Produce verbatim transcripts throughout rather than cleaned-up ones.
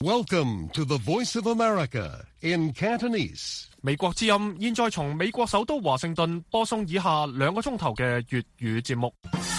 Welcome to the Voice of America in Cantonese. 美國之音現在從美國首都華盛頓播送以下兩個鐘頭嘅粵語節目。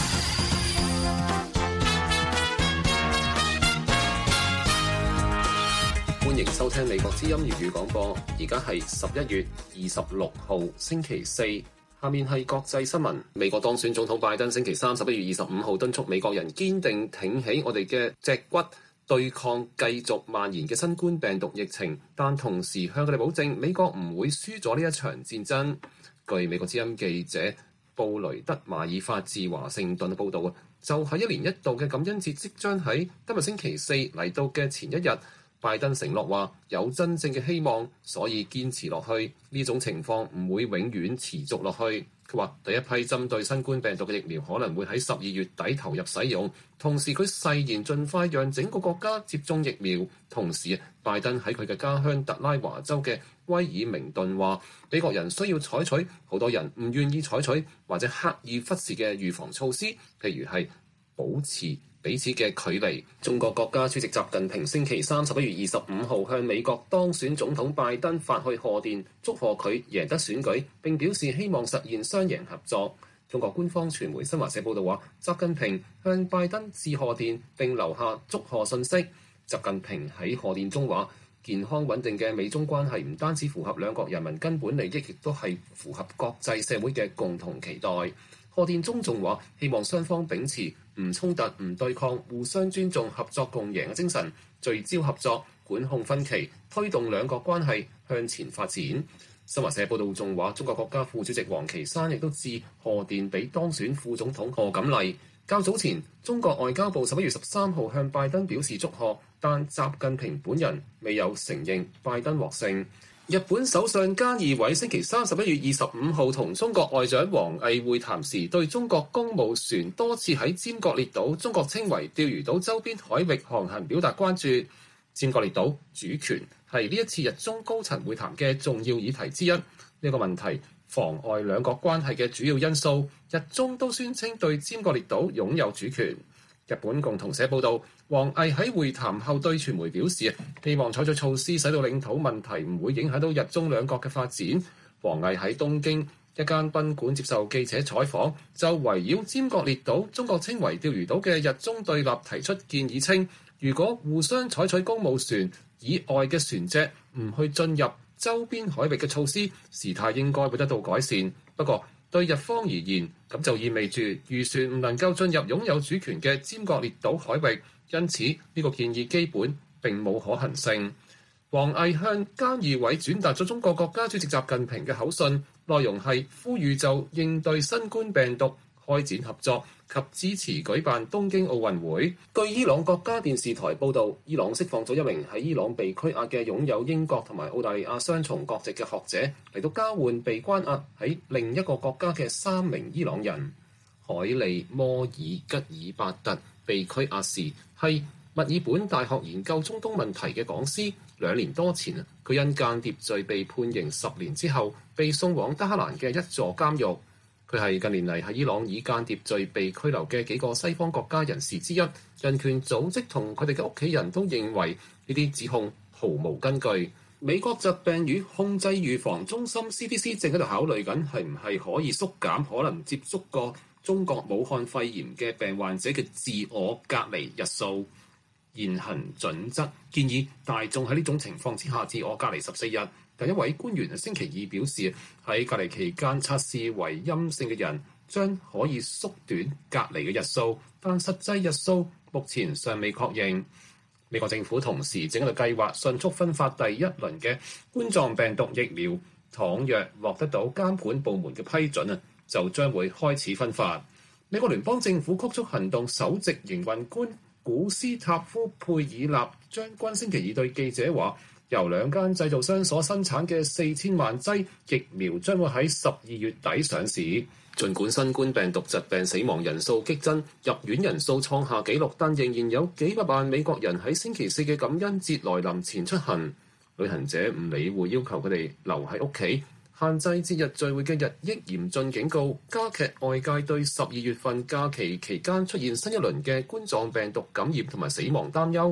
歡迎收聽美國之音粵語廣播，而家係十一月二十六號星期四。下面係國際新聞。美國當選總統拜登星期三十一月二十五號敦促美國人堅定挺起我哋嘅脊骨，對抗繼續蔓延嘅新冠病毒疫情，但同時向佢哋保證美國唔會輸咗呢一場戰爭。據美國之音記者布雷德馬爾法自華盛頓嘅報導，就喺一年一度嘅感恩節即將喺今日星期四嚟到嘅前一日，拜登承諾話有真正嘅希望，所以堅持落去。呢種情況唔會永遠持續落去。佢話第一批針對新冠病毒嘅疫苗可能會喺十二月底投入使用，同時佢誓言盡快讓整個國家接種疫苗。同時，拜登喺佢嘅家鄉特拉華州嘅威爾明頓話，美國人需要採取好多人唔願意採取或者刻意忽視嘅預防措施，譬如係保持彼此嘅距離。中國國家主席習近平星期三十一月二十五號向美國當選總統拜登發去賀電，祝賀佢贏得選舉，並表示希望實現雙贏合作。中國官方傳媒新華社報道話，習近平向拜登致賀電並留下祝賀信息。習近平喺賀電中話，健康穩定嘅美中關係唔單止符合兩國人民根本利益，亦都係符合國際社會嘅共同期待。賀電中仲話，希望雙方秉持唔衝突、唔對抗、互相尊重、合作共贏嘅精神，聚焦合作，管控分歧，推動兩國關係向前發展。新華社報道仲話，中國國家副主席王岐山亦都致賀電俾當選副總統賀錦麗。較早前，中國外交部十一月十三號向拜登表示祝賀，但習近平本人未有承認拜登獲勝。日本首相菅義偉星期三十一月二十五號同中國外長王毅會談時，對中國公務船多次喺尖閣列島、中國稱為釣魚島周邊海域航行表達關注。尖閣列島主權係呢一次日中高層會談嘅重要議題之一。呢、這個問題妨礙兩國關係嘅主要因素，日中都宣稱對尖閣列島擁有主權。日本共同社報導，王毅喺會談後對傳媒表示，希望採取措施，使到領土問題唔會影響到日中兩國嘅發展。王毅喺東京一間賓館接受記者採訪，就圍繞尖閣列島、中國稱為釣魚島嘅日中對立提出建議，稱如果互相採取公務船以外嘅船隻唔去進入周邊海域嘅措施，事態應該會得到改善。不過，對日方而言，咁就意味住漁船唔能夠進入擁有主權嘅尖閣列島海域，因此呢個建議基本並冇可行性。王毅向菅義偉轉達咗中國國家主席習近平嘅口信，內容係呼籲就應對新冠病毒開展合作及支持舉辦東京奧運會。據伊朗國家電視台報導，伊朗釋放咗一名喺伊朗被拘押嘅擁有英國同埋澳大利亞雙重國籍嘅學者，嚟到交換被關押喺另一個國家嘅三名伊朗人。海利摩爾吉爾伯特被拘押時係墨爾本大學研究中東問題嘅講師。兩年多前，佢因間諜罪被判刑十年之後，被送往德黑蘭嘅一座監獄。佢係近年嚟喺伊朗以間諜罪被拘留嘅幾個西方國家人士之一。人權組織同佢哋嘅屋企人都認為呢啲指控毫無根據。美國疾病與控制預防中心 C D C 正喺度考慮緊係唔係可以縮減可能接觸過中國武漢肺炎嘅病患者嘅自我隔離日數。現行準則建議大眾喺呢種情況之下自我隔離十四日。第一位官員星期二表示，喺隔離期間測試為陰性嘅人將可以縮短隔離嘅日數，但實際日數目前尚未確認。美國政府同時正喺度計劃迅速分發第一輪嘅冠狀病毒疫苗，倘若獲得到監管部門嘅批准啊，就將會開始分發。美國聯邦政府曲速行動首席營運官古斯塔夫佩爾納將軍星期二對記者話，由兩間製造商所生產嘅四千萬劑疫苗將會喺十二月底上市。儘管新冠病毒疾病死亡人數激增，入院人數創下紀錄，但仍然有幾百萬美國人喺星期四嘅感恩節來臨前出行。旅行者唔理會要求佢哋留喺屋企，限制節日聚會嘅日益嚴峻警告，加劇外界對十二月份假期期間出現新一輪嘅冠狀病毒感染同埋死亡擔憂。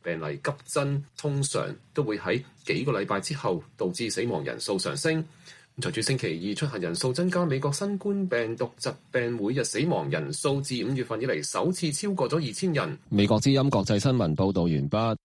病例急增，通常都會喺幾個禮拜之後導致死亡人數上升。隨住星期二出行人數增加，美國新冠病毒疾病每日死亡人數自五月份以嚟首次超過咗二千人。 美國之音國際新聞報導完畢。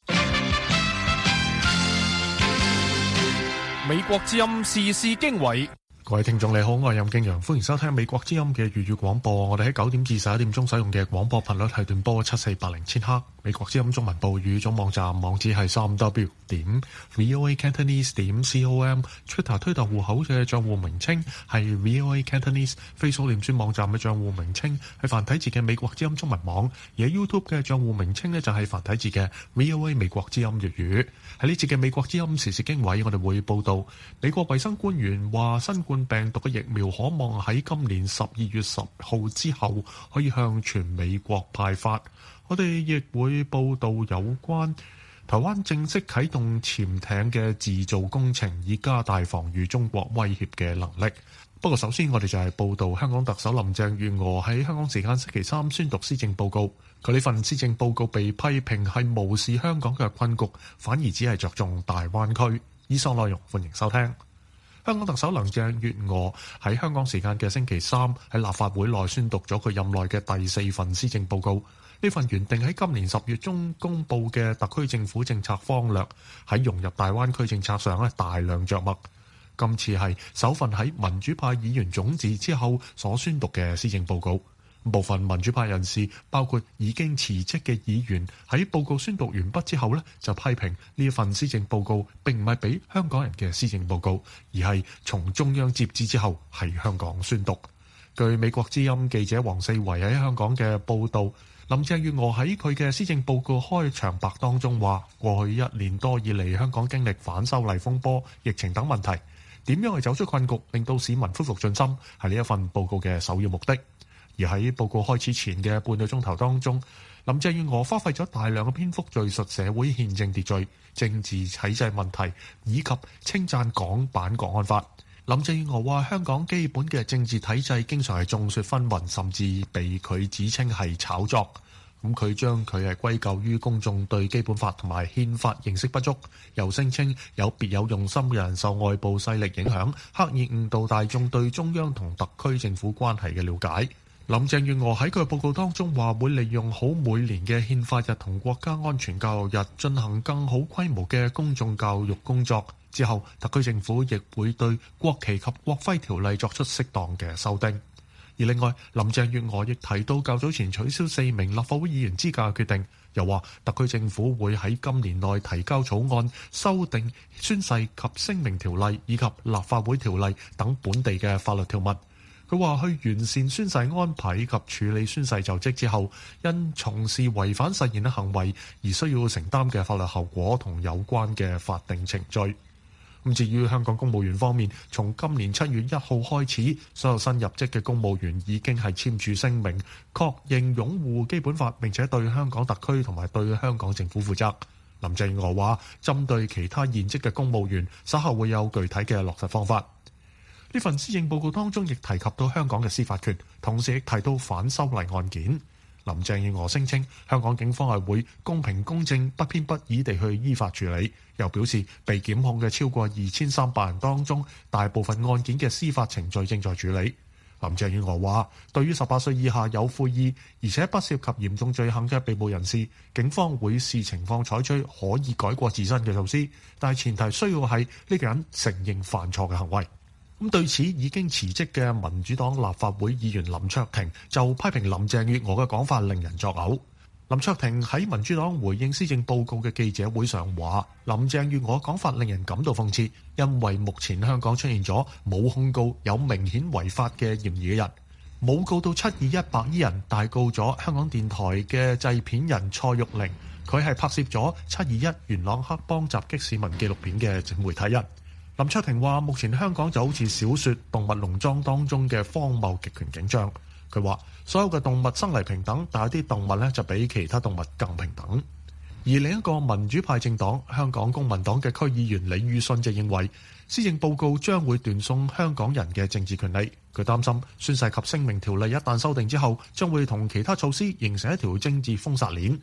美國之音時事經緯。各位聽眾你好，我係任敬陽，歡迎收聽美國之音嘅粵語廣播。我哋喺九點至十一點鐘使用嘅廣播頻率係段波七四八零千赫。美國之音中文部語總網站網址係三 w 點 voa cantonese 點 com。Twitter 推特戶口嘅賬戶名稱係 voa cantonese。Facebook 臉書網站嘅賬戶名稱係繁體字嘅美國之音中文網，而喺 YouTube 嘅賬戶名稱呢就係繁體字嘅 voa 美國之音粵語。喺呢節嘅美國之音時事經緯，我哋會報道美國衛生官員話新冠病毒嘅疫苗可望喺今年十二月十號之後可以向全美國派發。我哋亦會報道有關台灣正式啟動潛艇嘅自造工程，以加大防禦中國威脅嘅能力。不過首先我哋就係報道香港特首林鄭月娥喺香港時間星期三宣讀施政報告。佢呢份施政報告被批評係無視香港嘅困局，反而只係着重大灣區。以上內容歡迎收聽。香港特首林鄭月娥喺香港時間嘅星期三喺立法會內宣讀咗佢任內嘅第四份施政報告。呢份原定喺今年十月中公布嘅特區政府政策方略，喺融入大灣區政策上咧大量着墨。今次係首份喺民主派議員總辭之後所宣讀嘅施政報告。部分民主派人士，包括已經辭職嘅議員，喺報告宣讀完畢之後呢就批評呢一份施政報告並唔係俾香港人嘅施政報告，而係從中央接旨之後喺香港宣讀。據美國之音記者黃四維喺香港嘅報導，林鄭月娥喺佢嘅施政報告開場白當中話：過去一年多以嚟，香港經歷反修例風波、疫情等問題，點樣去走出困局，令到市民恢復信心，係呢一份報告嘅首要目的。而喺報告開始前嘅半個鐘頭當中，林鄭月娥花費咗大量嘅篇幅敘述社會憲政秩序、政治體制問題，以及稱讚港版國安法。林鄭月娥話：香港基本嘅政治體制經常係眾說紛紜，甚至被佢指稱係炒作。咁佢將佢係歸咎於公眾對基本法同埋憲法認識不足，又聲稱有別有用心嘅人受外部勢力影響，刻意誤導大眾對中央同特區政府關係嘅了解。林鄭月娥喺佢報告當中話，會利用好每年嘅憲法日同國家安全教育日進行更好規模嘅公眾教育工作。之後特區政府亦會對國旗及國徽條例作出適當嘅修訂。而另外，林鄭月娥亦提到較早前取消四名立法會議員資格嘅決定，又話特區政府會喺今年內提交草案，修訂宣誓及聲明條例以及立法會條例等本地嘅法律條文。佢話去完善宣誓安排及處理宣誓就職之後，因從事違反誓言嘅行為而需要承擔嘅法律後果同有關嘅法定程序。咁至於香港公務員方面，從今年七月一號開始，所有新入職嘅公務員已經係簽署聲明，確認擁護基本法，並且對香港特區同埋對香港政府負責。林鄭月娥話，針對其他現職嘅公務員，稍後會有具體嘅落實方法。呢份施政報告當中亦提及到香港嘅司法權，同時亦提到反修例案件。林鄭月娥聲稱香港警方係會公平公正、不偏不倚地去依法處理，又表示被檢控嘅超過二千三百人當中，大部分案件嘅司法程序正在處理。林鄭月娥話，對於十八歲以下有悔意而且不涉及嚴重罪行嘅被捕人士，警方會視情況採取可以改過自新嘅措施，但係前提需要係呢個人承認犯錯嘅行為。咁對此已經辭職嘅民主黨立法會議員林卓廷就批評林鄭月娥嘅講法令人作嘔。林卓廷喺民主黨回應施政報告嘅記者會上話，林鄭月娥講法令人感到諷刺，因為目前香港出現咗冇控告有明顯違法嘅嫌疑嘅人，冇告到七二一白衣人，但係告咗香港電台嘅製片人蔡玉玲，佢係拍攝咗七二一元朗黑幫襲擊市民紀錄片嘅媒體人。林卓廷話：目前香港就好似小說《動物農莊》當中嘅荒謬極權景象。佢話所有嘅動物生嚟平等，但係啲動物呢就比其他動物更平等。而另一個民主派政黨香港公民黨嘅區議員李宇信就認為，施政報告將會斷送香港人嘅政治權利。佢擔心宣誓及聲明條例一旦修訂之後，將會同其他措施形成一條政治封殺鏈。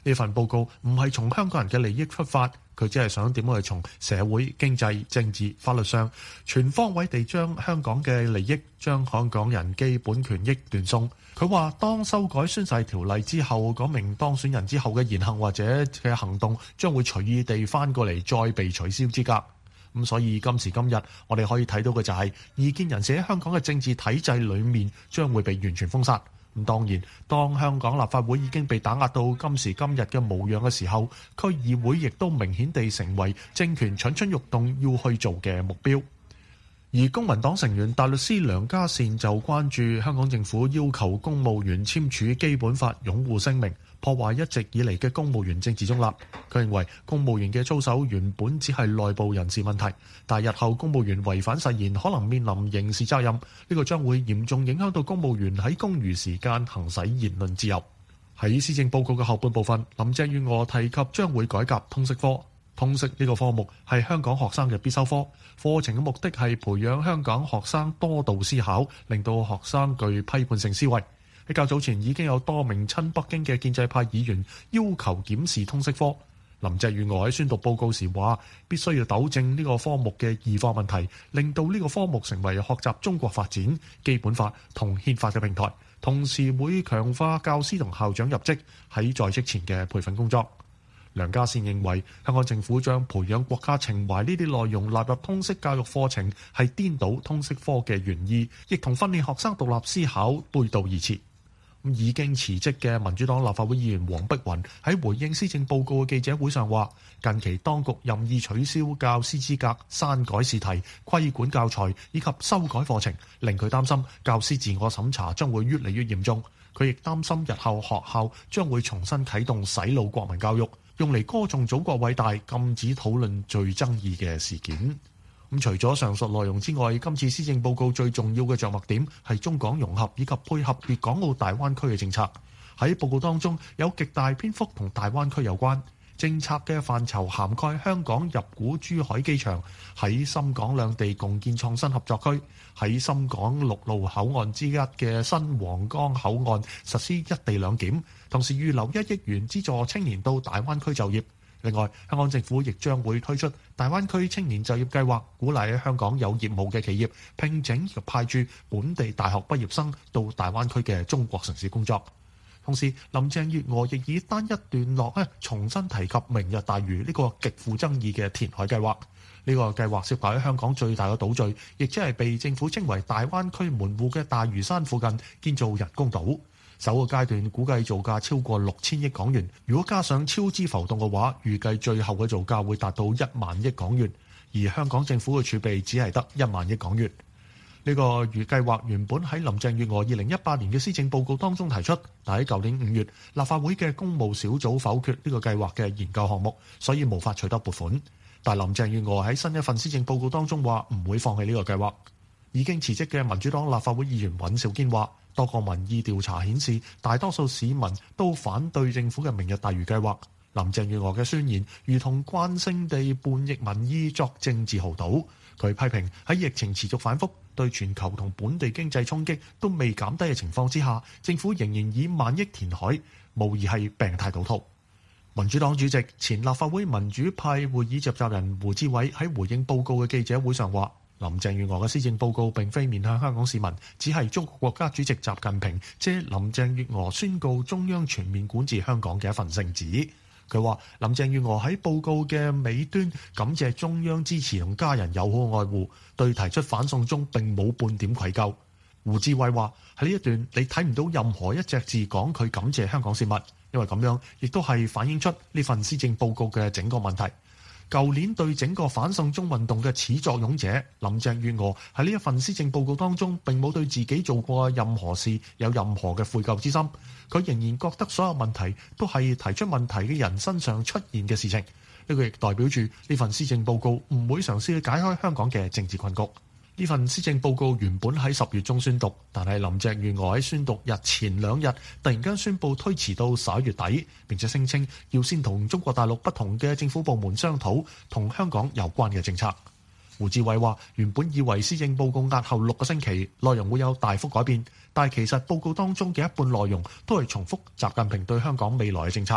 呢份報告唔係從香港人嘅利益出發，佢只係想點樣去從社會、經濟、政治、法律上全方位地將香港嘅利益、將香港人基本權益斷送。佢話當修改宣誓條例之後，嗰名當選人之後嘅言行或者嘅行動將會隨意地翻過嚟再被取消資格。咁所以今時今日我哋可以睇到嘅就係異見人士喺香港嘅政治體制裏面將會被完全封殺。咁當然，當香港立法會已經被打壓到今時今日嘅模樣嘅時候，區議會亦都明顯地成為政權蠢蠢欲動要去做嘅目標。而公民黨成員大律師梁家善就關注香港政府要求公務員簽署基本法擁護聲明，破壞一直以嚟嘅公務員政治中立。佢認為公務員嘅操守原本只係內部人事問題，但日後公務員違反誓言可能面臨刑事責任，呢、這個將會嚴重影響到公務員喺公餘時間行使言論自由。喺施政報告嘅後半部分，林鄭月娥提及將會改革通識科。通識呢個科目係香港學生嘅必修科，課程嘅目的係培養香港學生多道思考，令到學生具批判性思維。喺較早前已經有多名親北京嘅建制派議員要求檢視通識科。林鄭月娥喺宣讀報告時話，必須要糾正呢個科目嘅異化問題，令到呢個科目成為學習中國發展、基本法同憲法嘅平台，同時會強化教師同校長入職喺在職前嘅培訓工作。梁家善認為，香港政府將培養國家情懷呢啲內容納入通識教育課程，係顛倒通識科嘅原意，亦同訓練學生獨立思考背道而馳。已經辭職嘅民主黨立法會議員黃碧雲喺回應施政報告嘅記者會上話，近期當局任意取消教師資格、刪改試題、規管教材以及修改課程，令佢擔心教師自我審查將會越嚟越嚴重。佢亦擔心日後學校將會重新啟動洗腦國民教育，用嚟歌頌祖國偉大，禁止討論最爭議嘅事件。咁除咗上述內容之外，今次施政報告最重要嘅着墨點係中港融合以及配合粵港澳大灣區嘅政策。喺報告當中有極大篇幅同大灣區有關。政策嘅範疇涵蓋香港入股珠海機場，喺深港兩地共建創新合作區，喺深港陸路口岸之一嘅新皇崗口岸實施一地兩檢，同時預留一億元資助青年到大灣區就業。另外，香港政府亦將會推出大灣區青年就業計劃，鼓勵喺香港有業務嘅企業聘請及派駐本地大學畢業生到大灣區嘅中國城市工作。同時，林鄭月娥亦以單一段落咧重新提及明日大嶼呢個極富爭議嘅填海計劃。呢個計劃涉及喺香港最大嘅島嶼，亦即係被政府稱為大灣區門戶嘅大嶼山附近建造人工島。首個階段估計造價超過六千億港元，如果加上超支浮動嘅話，預計最後嘅造價會達到一萬億港元。而香港政府嘅儲備只係得一萬億港元。呢個預計劃原本喺林鄭月娥二零一八年嘅施政報告當中提出，但喺舊年五月立法會嘅公務小組否決呢個計劃嘅研究項目，所以無法取得撥款。但林鄭月娥喺新一份施政報告當中話唔會放棄呢個計劃。已經辭職嘅民主黨立法會議員尹兆堅話，多個民意調查顯示，大多數市民都反對政府嘅明日大嶼計劃。林鄭月娥嘅宣言如同慣性地叛逆民意作政治豪賭。佢批評喺疫情持續反覆、對全球同本地經濟衝擊都未減低嘅情況之下，政府仍然以萬億填海，無疑係病態賭徒。民主黨主席、前立法會民主派會議召集人胡志偉喺回應報告嘅記者會上話，林鄭月娥嘅施政報告並非面向香港市民，只係中國國家主席習近平借林鄭月娥宣告中央全面管治香港嘅一份聖旨。佢話林鄭月娥喺報告嘅尾端感謝中央支持同家人友好愛護，對提出反送中並冇半點愧疚。胡志偉話喺呢一段你睇唔到任何一隻字講佢感謝香港市民，因為咁樣亦都係反映出呢份施政報告嘅整個問題。舊年對整個反送中運動嘅始作俑者林鄭月娥喺呢一份施政報告當中並冇對自己做過任何事有任何嘅悔疚之心，佢仍然覺得所有問題都係提出問題嘅人身上出現嘅事情。呢個亦代表住呢份施政報告唔會嘗試去解開香港嘅政治困局。呢份施政報告原本喺十月中宣讀，但係林鄭月娥喺宣讀日前兩日突然間宣布推遲到十一月底，並且聲稱要先同中國大陸不同嘅政府部門商討同香港有關嘅政策。胡志偉話原本以為施政報告押後六個星期，內容會有大幅改變，但係其實報告當中嘅一半內容都係重複習近平對香港未來嘅政策。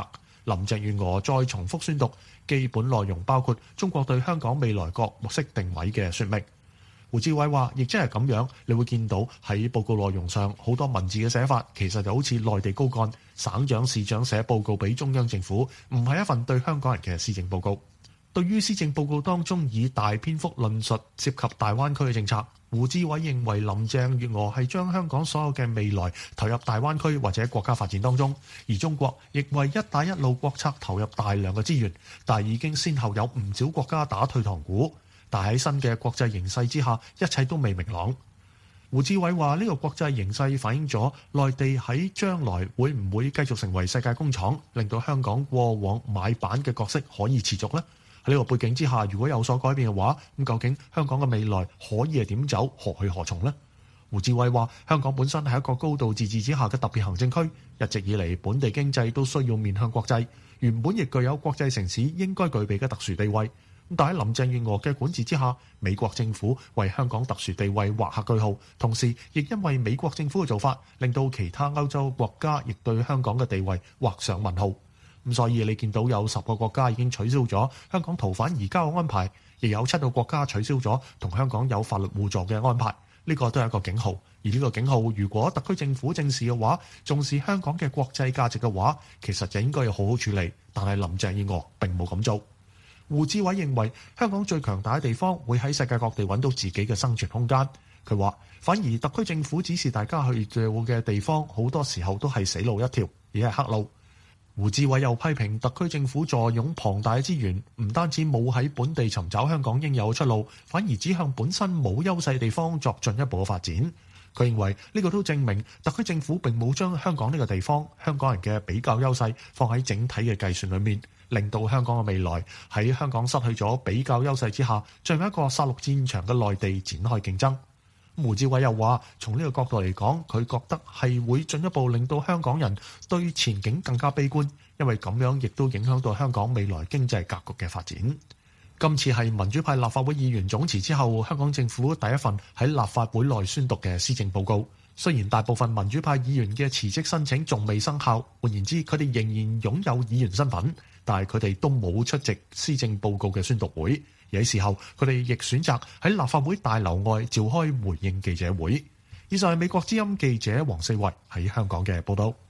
林鄭月娥再重複宣讀基本內容，包括中國對香港未來各目色定位嘅說明。胡志偉話，亦即係咁樣，你會見到喺報告內容上好多文字嘅寫法，其實就好似內地高幹、省長、市長寫報告俾中央政府，唔係一份對香港人嘅施政報告。對於施政報告當中以大篇幅論述涉及大灣區嘅政策，胡志偉認為林鄭月娥係將香港所有嘅未來投入大灣區或者國家發展當中，而中國亦為一帶一路國策投入大量嘅資源，但係已經先後有唔少國家打退堂鼓。但喺新嘅國際形勢之下，一切都未明朗。胡志偉話：呢個國際形勢反映咗內地喺將來會唔會繼續成為世界工廠，令到香港過往買板嘅角色可以持續呢？喺呢個背景之下，如果有所改變嘅話，咁究竟香港嘅未來可以係點走，何去何從呢？胡志偉話：香港本身係一個高度自治之下嘅特別行政區，一直以嚟本地經濟都需要面向國際，原本亦具有國際城市應該具備嘅特殊地位。但喺林鄭月娥嘅管治之下，美國政府為香港特殊地位畫下句號，同時亦因為美國政府嘅做法，令到其他歐洲國家亦對香港嘅地位畫上問號。咁所以你見到有十個國家已經取消咗香港逃犯移交嘅安排，亦有七個國家取消咗同香港有法律互助嘅安排。呢個都係一個警號，而呢個警號如果特區政府正視嘅話，重視香港嘅國際價值嘅話，其實就應該要好好處理。但係林鄭月娥並冇咁做。胡志偉認為香港最強大嘅地方會喺世界各地揾到自己嘅生存空間。佢話反而特區政府指示大家去做嘅地方，好多時候都係死路一條，而係黑路。胡志偉又批評特區政府坐擁龐大嘅資源，唔單止冇喺本地尋找香港應有嘅出路，反而只向本身冇優勢地方作進一步嘅發展。佢認為呢個都證明特區政府並冇將香港呢個地方香港人嘅比較優勢放喺整體嘅計算裏面，令到香港嘅未來喺香港失去咗比較優勢之下，像一個殺戮戰場嘅內地展開競爭。胡志偉又話：從呢個角度嚟講，佢覺得係會進一步令到香港人對前景更加悲觀，因為咁樣亦都影響到香港未來經濟格局嘅發展。今次係民主派立法會議員總辭之後，香港政府第一份喺立法會內宣讀嘅施政報告。雖然大部分民主派議員嘅辭職申請仲未生效，換言之，佢哋仍然擁有議員身份，但係佢哋都冇出席施政報告嘅宣讀會。而喺時候，佢哋亦選擇喺立法會大樓外召開回應記者會。以上係美國之音記者黃四維喺香港嘅報道。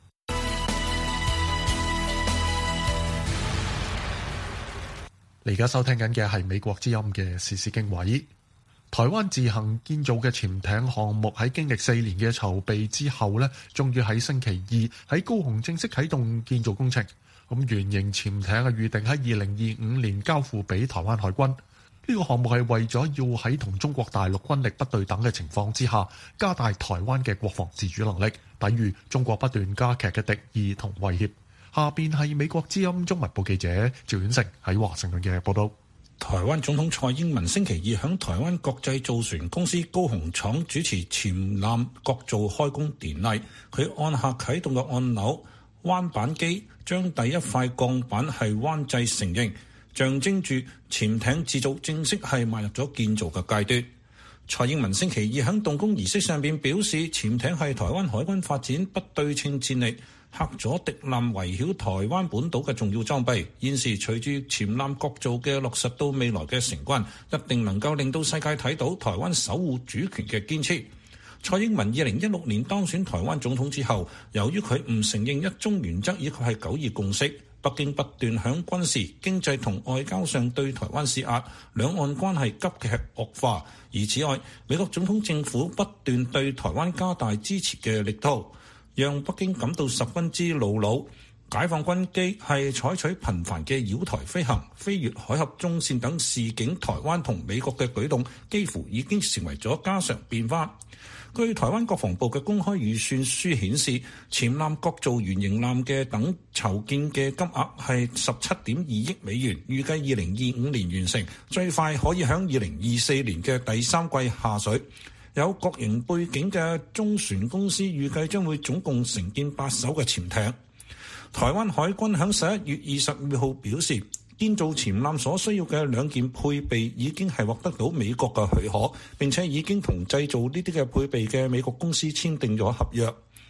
你而家收聽緊嘅係美國之音嘅時事經緯。台灣自行建造嘅潛艇項目喺經歷四年嘅籌備之後呢，終於喺星期二喺高雄正式啟動建造工程。咁原型潛艇嘅預定喺二零二五年交付俾台灣海軍。呢個項目係為咗要喺同中國大陸軍力不對等嘅情況之下，加大台灣嘅國防自主能力，抵禦中國不斷加劇嘅敵意同威脅。下邊係美國之音中文部記者趙遠成喺華盛頓嘅報道。 台灣總統蔡英文星期二響台灣國際造船公司高雄廠主持潛艦國造開工典禮，佢按下啟動嘅按鈕，彎板機將第一塊鋼板係彎製成型，象徵住潛艇製造正式係邁入咗建造嘅階段。蔡英文星期二響動工儀式上邊表示，潛艇係台灣海軍發展不對稱戰力、嚇阻敵艦圍繞台灣本島嘅重要裝備。現時隨住潛艦國造嘅落實到未來嘅成軍，一定能夠令到世界睇到台灣守護主權嘅堅持。蔡英文二零一六年當選台灣總統之後，由於佢唔承認一中原則以及係九二共識，北京不斷響軍事、經濟同外交上對台灣施壓，兩岸關係急劇惡化。而此外，美國總統政府不斷對台灣加大支持嘅力度，讓北京感到十分之惱怒。解放軍機係採取頻繁嘅繞台飛行、飛越海峽中線等示警台灣同美國嘅舉動，幾乎已經成為咗家常便飯。據台灣國防部嘅公開預算書顯示，潛艦國造原型艦嘅等籌建嘅金額係十七點二億美元，預計二零二五年完成，最快可以喺二零二四年嘅第三季下水。有國營背景嘅中船公司預計將會總共承建八艘嘅潛艇。台灣海軍喺十一月二十二號表示，建造潛艦所需要嘅兩件配備已經係獲得到美國嘅許可，並且已經同製造呢啲嘅配備嘅美國公司簽訂咗合約。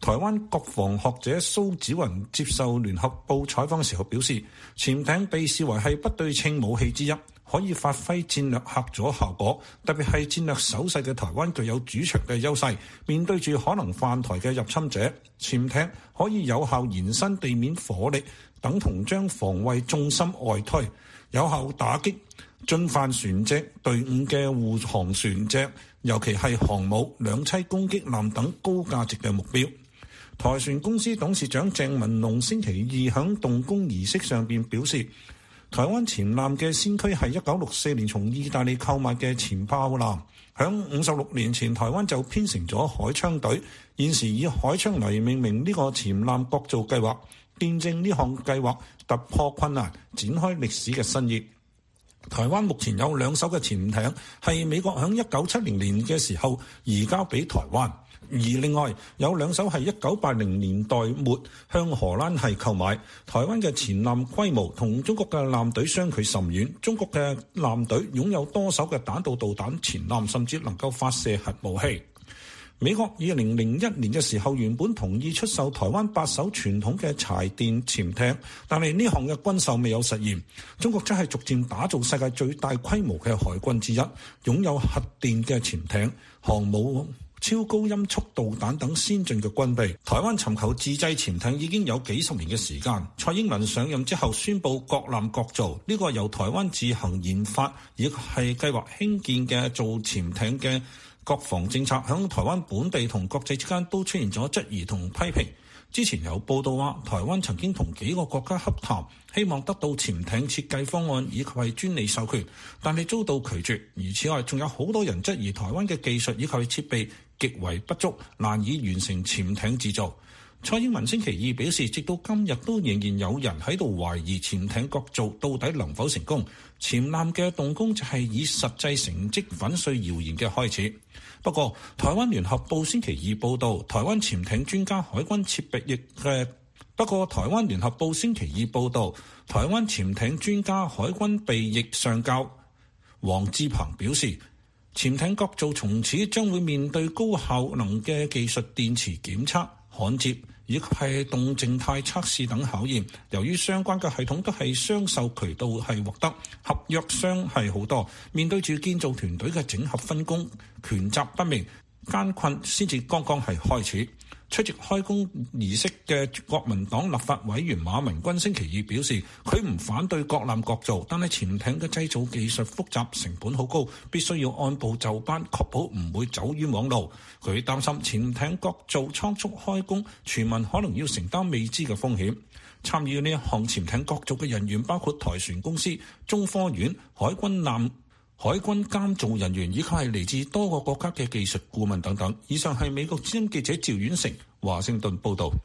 台灣國防學者蘇紫雲接受聯合報採訪嘅時候表示，潛艇被視為係不對稱武器之一，可以發揮戰略嚇阻效果，特別係戰略守勢嘅台灣具有主場嘅優勢，面對住可能犯台嘅入侵者，潛艇可以有效延伸地面火力，等同將防衛重心外推，有效打擊進犯船隻隊伍嘅護航船隻，尤其係航母、兩棲攻擊艦等高價值嘅目標。台船公司董事長鄭文龍星期二響動工儀式上邊表示，台灣潛艦嘅先驅係一九六四年從意大利購買嘅前炮艦，響五十六年前台灣就編成咗海槍隊，現時以海槍嚟命名呢個潛艦國造計劃，見證呢項計劃突破困難，展開歷史嘅新頁。台灣目前有兩艘嘅潛艇，係美國響一九七零年嘅時候移交俾台灣。而另外有兩艘係一九八零年代末向荷蘭係購買。台灣嘅潛艦規模同中國嘅艦隊相距甚遠，中國嘅艦隊擁有多艘嘅彈道導彈潛艦，甚至能夠發射核武器。美國二零零一年嘅時候原本同意出售台灣八艘傳統嘅柴電潛艇，但係呢項嘅軍售未有實現。中國則係逐漸打造世界最大規模嘅海軍之一，擁有核電嘅潛艇、航母、超高音速導彈等先進嘅軍備。台灣尋求自製潛艇已經有幾十年嘅時間。蔡英文上任之後宣布國艦國造，呢個由台灣自行研發，亦係計劃興建嘅造潛艇嘅國防政策，響台灣本地同國際之間都出現咗質疑同批評。之前有報道話，台灣曾經同幾個國家洽談，希望得到潛艇設計方案以及係專利授權，但係遭到拒絕。而此外，仲有好多人質疑台灣嘅技術以及設備極為不足，難以完成潛艇製造。蔡英文星期二表示，直到今日都仍然有人喺度懷疑潛艇國造到底能否成功。潛艦嘅動工就係以實際成績粉碎謠言嘅開始。不過，台灣聯合報星期二報導，台灣潛艇專家海軍設備役嘅不過，台灣聯合報星期二報導，台灣潛艇專家海軍備役上校黃志鵬表示，潛艇國造從此將會面對高效能嘅技術電池檢測、焊接以及係動靜態測試等考驗。由於相關嘅系統都係雙售渠道係獲得，合約商係好多，面對住建造團隊嘅整合分工、權責不明、艱困，先至剛剛係開始。出席開工儀式嘅國民黨立法委員馬文君星期二表示，佢唔反對國艦國造，但係潛艇嘅製造技術複雜，成本好高，必須要按部就班，確保唔會走冤枉路。佢擔心潛艇國造倉促開工，全民可能要承擔未知嘅風險。參與呢一項潛艇國造嘅人員包括台船公司、中科院、海軍艦海軍監造人員，以及係嚟自多個國家嘅技術顧問等等。以上係美國之音記者趙遠成華盛頓報道。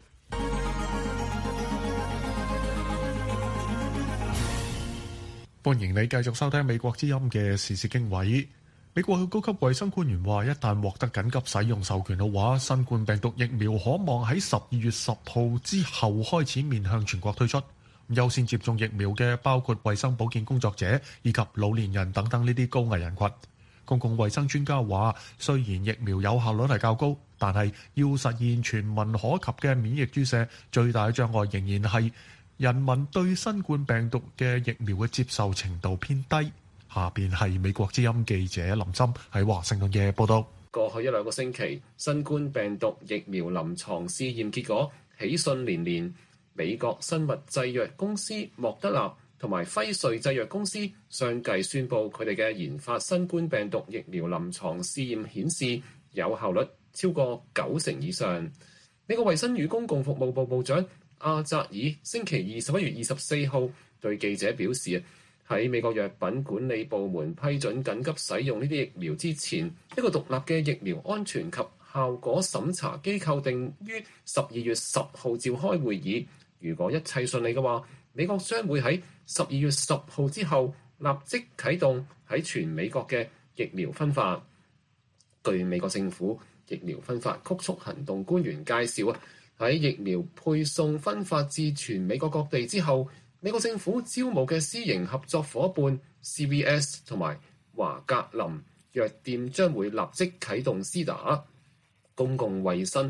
歡迎你繼續收聽美國之音嘅時事經緯。美國嘅高級衛生官員話，一旦獲得緊急使用授權嘅話，新冠病毒疫苗可望喺十二月十號之後開始面向全國推出。優先接種疫苗嘅包括衛生保健工作者以及老年人等等呢啲高危人群。公共衛生專家話，雖然疫苗有效率係較高，但係要實現全民可及嘅免疫注射，最大障礙仍然係人民對新冠病毒嘅疫苗嘅接受程度偏低。下邊係美國之音記者林森喺華盛頓嘅報道。 過去一兩個星期，新冠病毒疫苗臨床試驗結果喜訊連連。美國生物製藥公司莫德納同埋輝瑞製藥公司相繼宣布，佢哋嘅研發新冠病毒疫苗臨床試驗顯示有效率超過九成以上。美國衛生與公共服務部部長阿扎爾星期二十一月二十四號對記者表示，喺美國藥品管理部門批准緊急使用呢啲疫苗之前，一個獨立嘅疫苗安全及效果審查機構定於十二月十號召開會議。如果一切順利嘅話，美國將會喺十二月十號之後立即啟動喺全美國嘅疫苗分發。據美國政府疫苗分發曲速行動官員介紹啊，喺疫苗配送分發至全美國各地之後，美國政府招募嘅私營合作夥伴 C V S 同埋華格林藥店將會立即啟動施打。公共衛生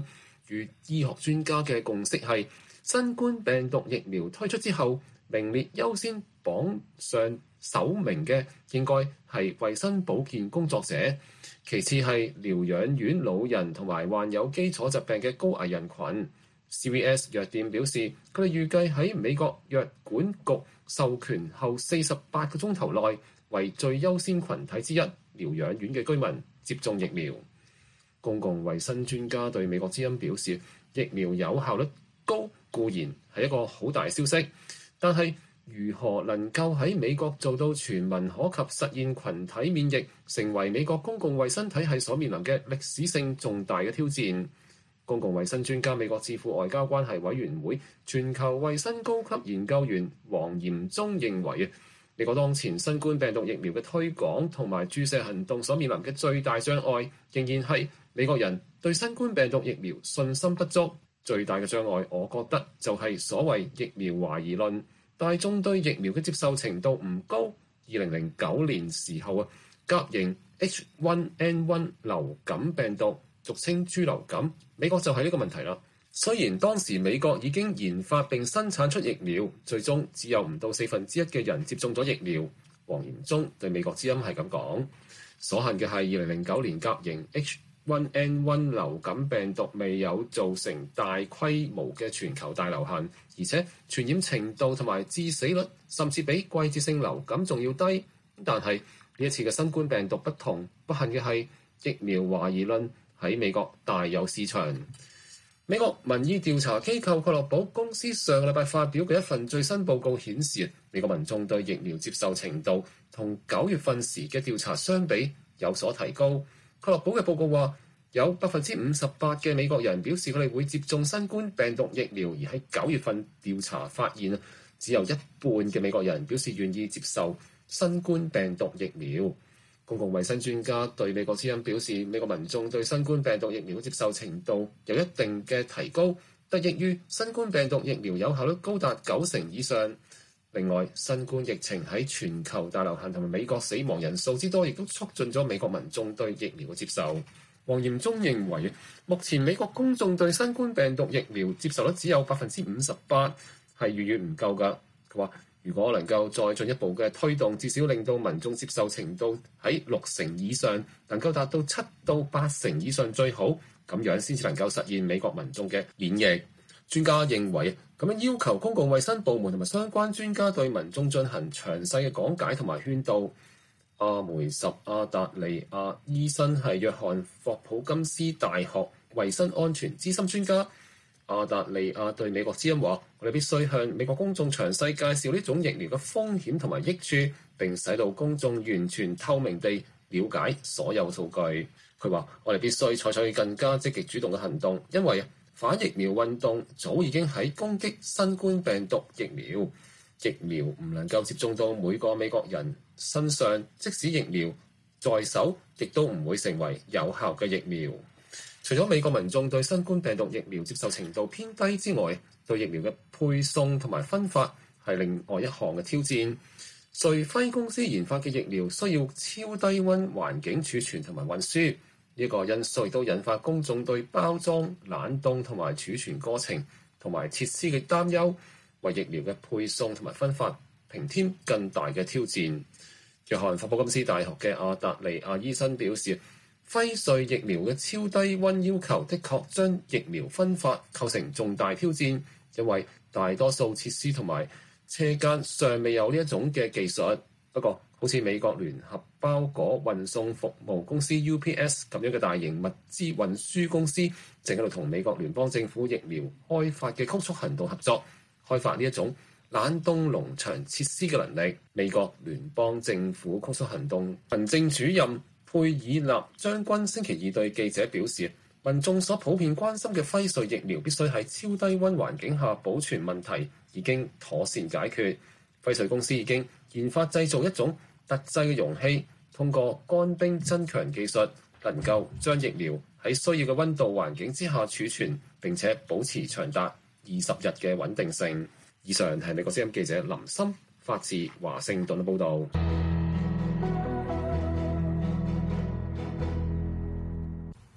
與醫學專家嘅共識係，新冠病毒疫苗推出之後，名列優先榜上首名嘅應該係衛生保健工作者，其次係療養院老人同埋患有基礎疾病嘅高危人群。C V S 藥店表示，佢哋預計喺美國藥管局授權後四十八個鐘頭內，為最優先群體之一療養院嘅居民接種疫苗。公共衛生專家對美國之音表示，疫苗有效率高固然係一個好大消息，但係如何能夠喺美國做到全民可及實現群體免疫，成為美國公共衛生體系所面臨嘅歷史性重大嘅挑戰。公共衛生專家、美國智庫外交關係委員會全球衛生高級研究員黃嚴忠認為，美國當前新冠病毒疫苗嘅推廣同埋注射行動所面臨嘅最大障礙，仍然係美國人對新冠病毒疫苗信心不足。最大嘅障礙，我覺得就係所謂疫苗懷疑論。大眾對疫苗嘅接受程度唔高。二零零九年時候啊，甲型 H 一 N 一 流感病毒，俗稱豬流感，美國就係呢個問題啦。雖然當時美國已經研發並生產出疫苗，最終只有唔到四分之一嘅人接種咗疫苗。黃嚴忠對美國之音係咁講，所幸嘅係二零零九年甲型 H 一 N 一 流感病毒未有造成大規模嘅全球大流行，而且傳染程度同埋致死率甚至比季節性流感仲要低。但係呢一次嘅新冠病毒不同，不幸嘅係疫苗懷疑論喺美國大有市場。美國民意調查機構蓋洛普公司上個禮拜發表嘅一份最新報告顯示，美國民眾對疫苗接受程度同九月份時嘅調查相比有所提高。蓋洛普嘅報告話，有百分之五十八嘅美國人表示佢哋會接種新冠病毒疫苗，而喺九月份調查發現，只有一半嘅美國人表示願意接受新冠病毒疫苗。公共衛生專家對美國之音表示，美國民眾對新冠病毒疫苗嘅接受程度有一定嘅提高，得益於新冠病毒疫苗有效率高達九成以上。另外，新冠疫情喺全球大流行同埋美國死亡人數之多，亦都促進咗美國民眾對疫苗嘅接受。黃嚴忠認為，目前美國公眾對新冠病毒疫苗接受率只有百分之五十八，係遠遠唔夠㗎。佢話，如果能夠再進一步嘅推動，至少令到民眾接受程度喺六成以上，能夠達到七到八成以上最好，咁樣先至能夠實現美國民眾嘅免疫。專家認為，咁樣要求公共衛生部門同埋相關專家對民眾進行詳細嘅講解同埋勸導。阿梅什阿達利亞醫生係約翰霍普金斯大學衛生安全資深專家。阿達利亞對美國之音話，我哋必須向美國公眾詳細介紹呢種疫苗嘅風險同埋益處，並使到公眾完全透明地了解所有數據。佢話，我哋必須採取更加積極主動嘅行動，因為反疫苗運動早已經喺攻擊新冠病毒疫苗。疫苗唔能夠接種到每個美國人身上，即使疫苗在手，亦都唔會成為有效嘅疫苗。除咗美國民眾對新冠病毒疫苗接受程度偏低之外，對疫苗嘅配送同埋分發係另外一項嘅挑戰。瑞輝公司研發嘅疫苗需要超低溫環境儲存同埋運輸，呢個因素亦都引發公眾對包裝、冷凍同埋儲存過程同埋設施嘅擔憂，為疫苗嘅配送同埋分發平添更大嘅挑戰。約翰霍普金斯大學嘅阿達利亞醫生表示，輝瑞疫苗嘅超低溫要求的確將疫苗分發構成重大挑戰，因為大多數設施同埋車間尚未有呢一種嘅技術。不過，好似美國聯合包裹運送服務公司 U P S 咁樣嘅大型物資運輸公司，正喺度同美國聯邦政府疫苗開發嘅曲速行動合作，開發呢一種冷凍農場設施嘅能力。美國聯邦政府曲速行動行政主任佩爾納將軍星期二對記者表示，民眾所普遍關心嘅輝瑞疫苗必須喺超低溫環境下保存問題已經妥善解決。輝瑞公司已經研發製造一種特製嘅容器，通過乾冰增強技術，能夠將疫苗喺需要嘅溫度環境之下儲存，並且保持長達二十日嘅穩定性。以上係美國之音記者林森發自華盛頓嘅報導。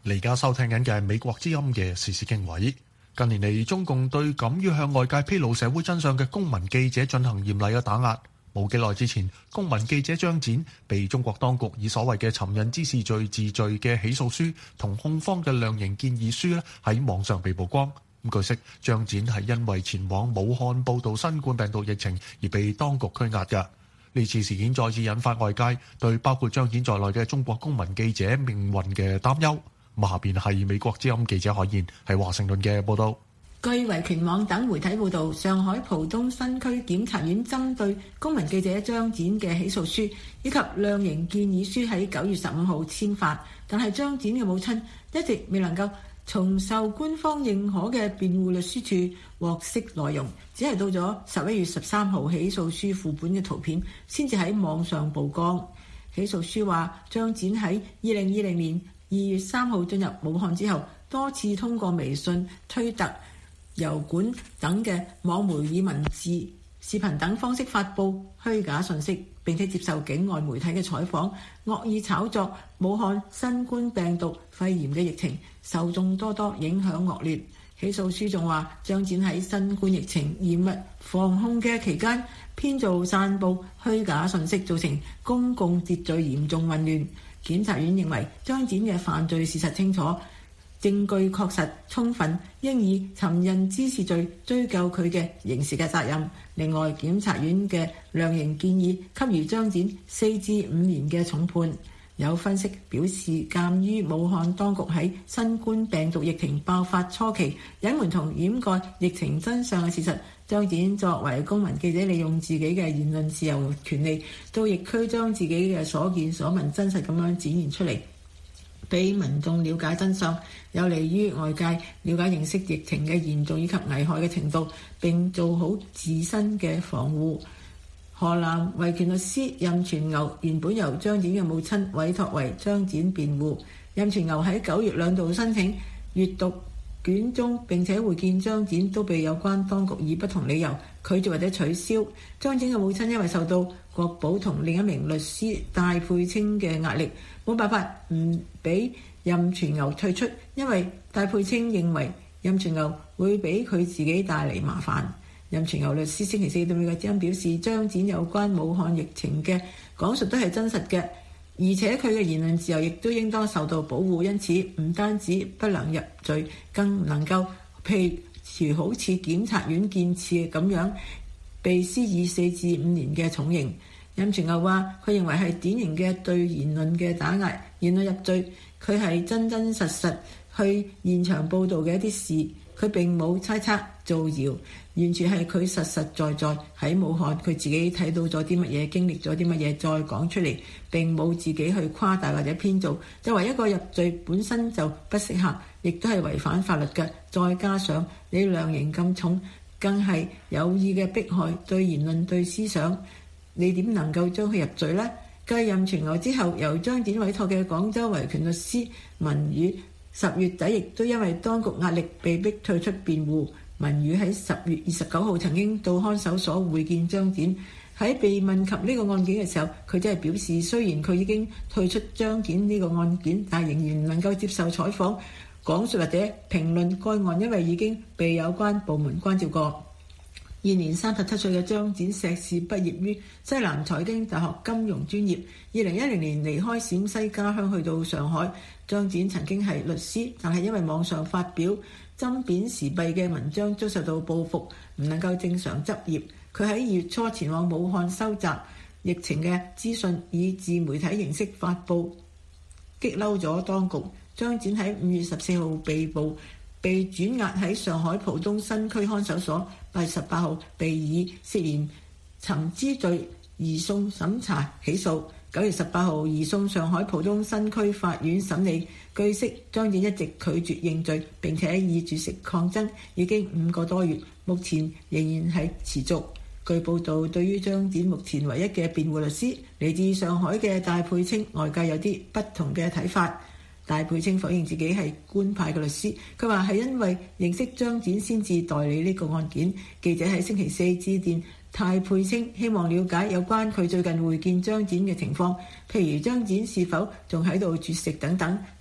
你而家收聽緊嘅係美國之音嘅時事經緯。近年嚟，中共對敢於向外界披露社會真相嘅公民記者進行嚴厲嘅打壓。冇幾耐之前，公民記者張展被中國當局以所謂嘅尋釁滋事罪治罪嘅起訴書同控方嘅量刑建議書咧喺網上被曝光。咁據悉，張展係因為前往武漢報導新冠病毒疫情而被當局拘押嘅。呢次事件再次引發外界對包括張展在內嘅中國公民記者命運嘅擔憂。咁下邊係美國之音記者海燕喺華盛頓嘅報導。 據維權網等媒體報導，上海浦東新區檢察院針對公民記者張展嘅起訴書以及量刑建議書喺九月十五號簽發，但係張展嘅母親一直未能夠從受官方認可嘅辯護律師處獲悉內容，只係到咗十一月十三號起訴書副本嘅圖片先至喺網上曝光。起訴書話，張展喺二零二零年二月三號進入武漢之後，多次通過微信、推特、油管等嘅網媒以文字、視頻等方式發布虛假信息，並且接受境外媒體嘅採訪，惡意炒作武漢新冠病毒肺炎嘅疫情，受眾多多，影響惡劣。起訴書仲話，張展喺新冠疫情嚴密防控嘅期間，編造散布虛假信息，造成公共秩序嚴重混亂。檢察院認為張展嘅犯罪事實清楚，證據確實充分，應以尋釁滋事罪追究佢嘅刑事嘅責任。另外，檢察院嘅量刑建議給予張展四至五年嘅重判。有分析表示，鑑於武漢當局喺新冠病毒疫情爆發初期隱瞞同掩蓋疫情真相嘅事實，張展作為公民記者，利用自己嘅言論自由權利，到疫區將自己嘅所見所聞真實咁樣展現出嚟，俾民眾了解真相，有利於外界了解認識疫情嘅嚴重以及危害嘅程度，並做好自身嘅防護。河南維權律師任全牛原本由張展嘅母親委託為張展辯護。任全牛喺九月兩度申請閱讀卷宗並且會見張展，都被有關當局以不同理由拒絕或者取消。張展嘅母親因為受到國保同另一名律師戴佩清嘅壓力，冇辦法唔俾任全牛退出，因為戴佩清認為任全牛會俾佢自己帶嚟麻煩。任全牛律師星期四對美國之音表示，張展有關武漢疫情嘅講述都係真實嘅，而且佢嘅言論自由亦都應當受到保護，因此唔單止不能入罪，更唔能夠譬如好似檢察院建設咁樣被施以四至五年嘅重刑。任全牛話，佢認為係典型嘅對言論嘅打壓，言論入罪，佢係真真實實去現場報導嘅一啲事，佢並冇猜測造謠，完全係佢實實在在喺武漢佢自己睇到咗啲乜嘢，經歷咗啲乜嘢，再講出嚟，並冇自己去誇大或者編造。作為一個入罪本身就不適合，亦都係違反法律嘅，再加上你量刑咁重，更係有意嘅迫害對言論對思想，你點能夠將佢入罪呢？繼任全牛之後，由張展委託嘅廣州維權律師文宇十月底亦都因為當局壓力被逼退出辯護。文宇喺十月二十九號曾經到看守所會見張展，喺被問及呢個案件嘅時候，佢真係表示雖然佢已經退出張展呢個案件，但仍然唔能夠接受採訪、講述或者評論該案，因為已經被有關部門關照過。現年三十七歲嘅張展碩士畢業於西南財經大學金融專業，二零一零年離開陝西家鄉去到上海。張展曾經係律師，但係因為網上發表針砭時弊嘅文章遭受到報復，唔能夠正常執業。佢喺二月初前往武漢收集疫情嘅資訊，以自媒體形式發布，激嬲咗當局。張展喺五月十四號被捕，被轉押喺上海浦東新區看守所，八月十八號被以涉嫌尋資罪移送審查起訴。九月十八號移送上海浦東新區法院審理。據悉，張展一直拒絕認罪，並且以絕食抗爭，已經五個多月，目前仍然係持續。據報道，對於張展目前唯一嘅辯護律師嚟自上海嘅戴佩清，外界有啲不同嘅睇法。戴佩清否認自己係官派嘅律師，佢話係因為認識張展先至代理呢個案件。記者喺星期四致電戴佩清，希望了解有關佢最近會見張展嘅情況，譬如張展是否仲喺度絕食等等。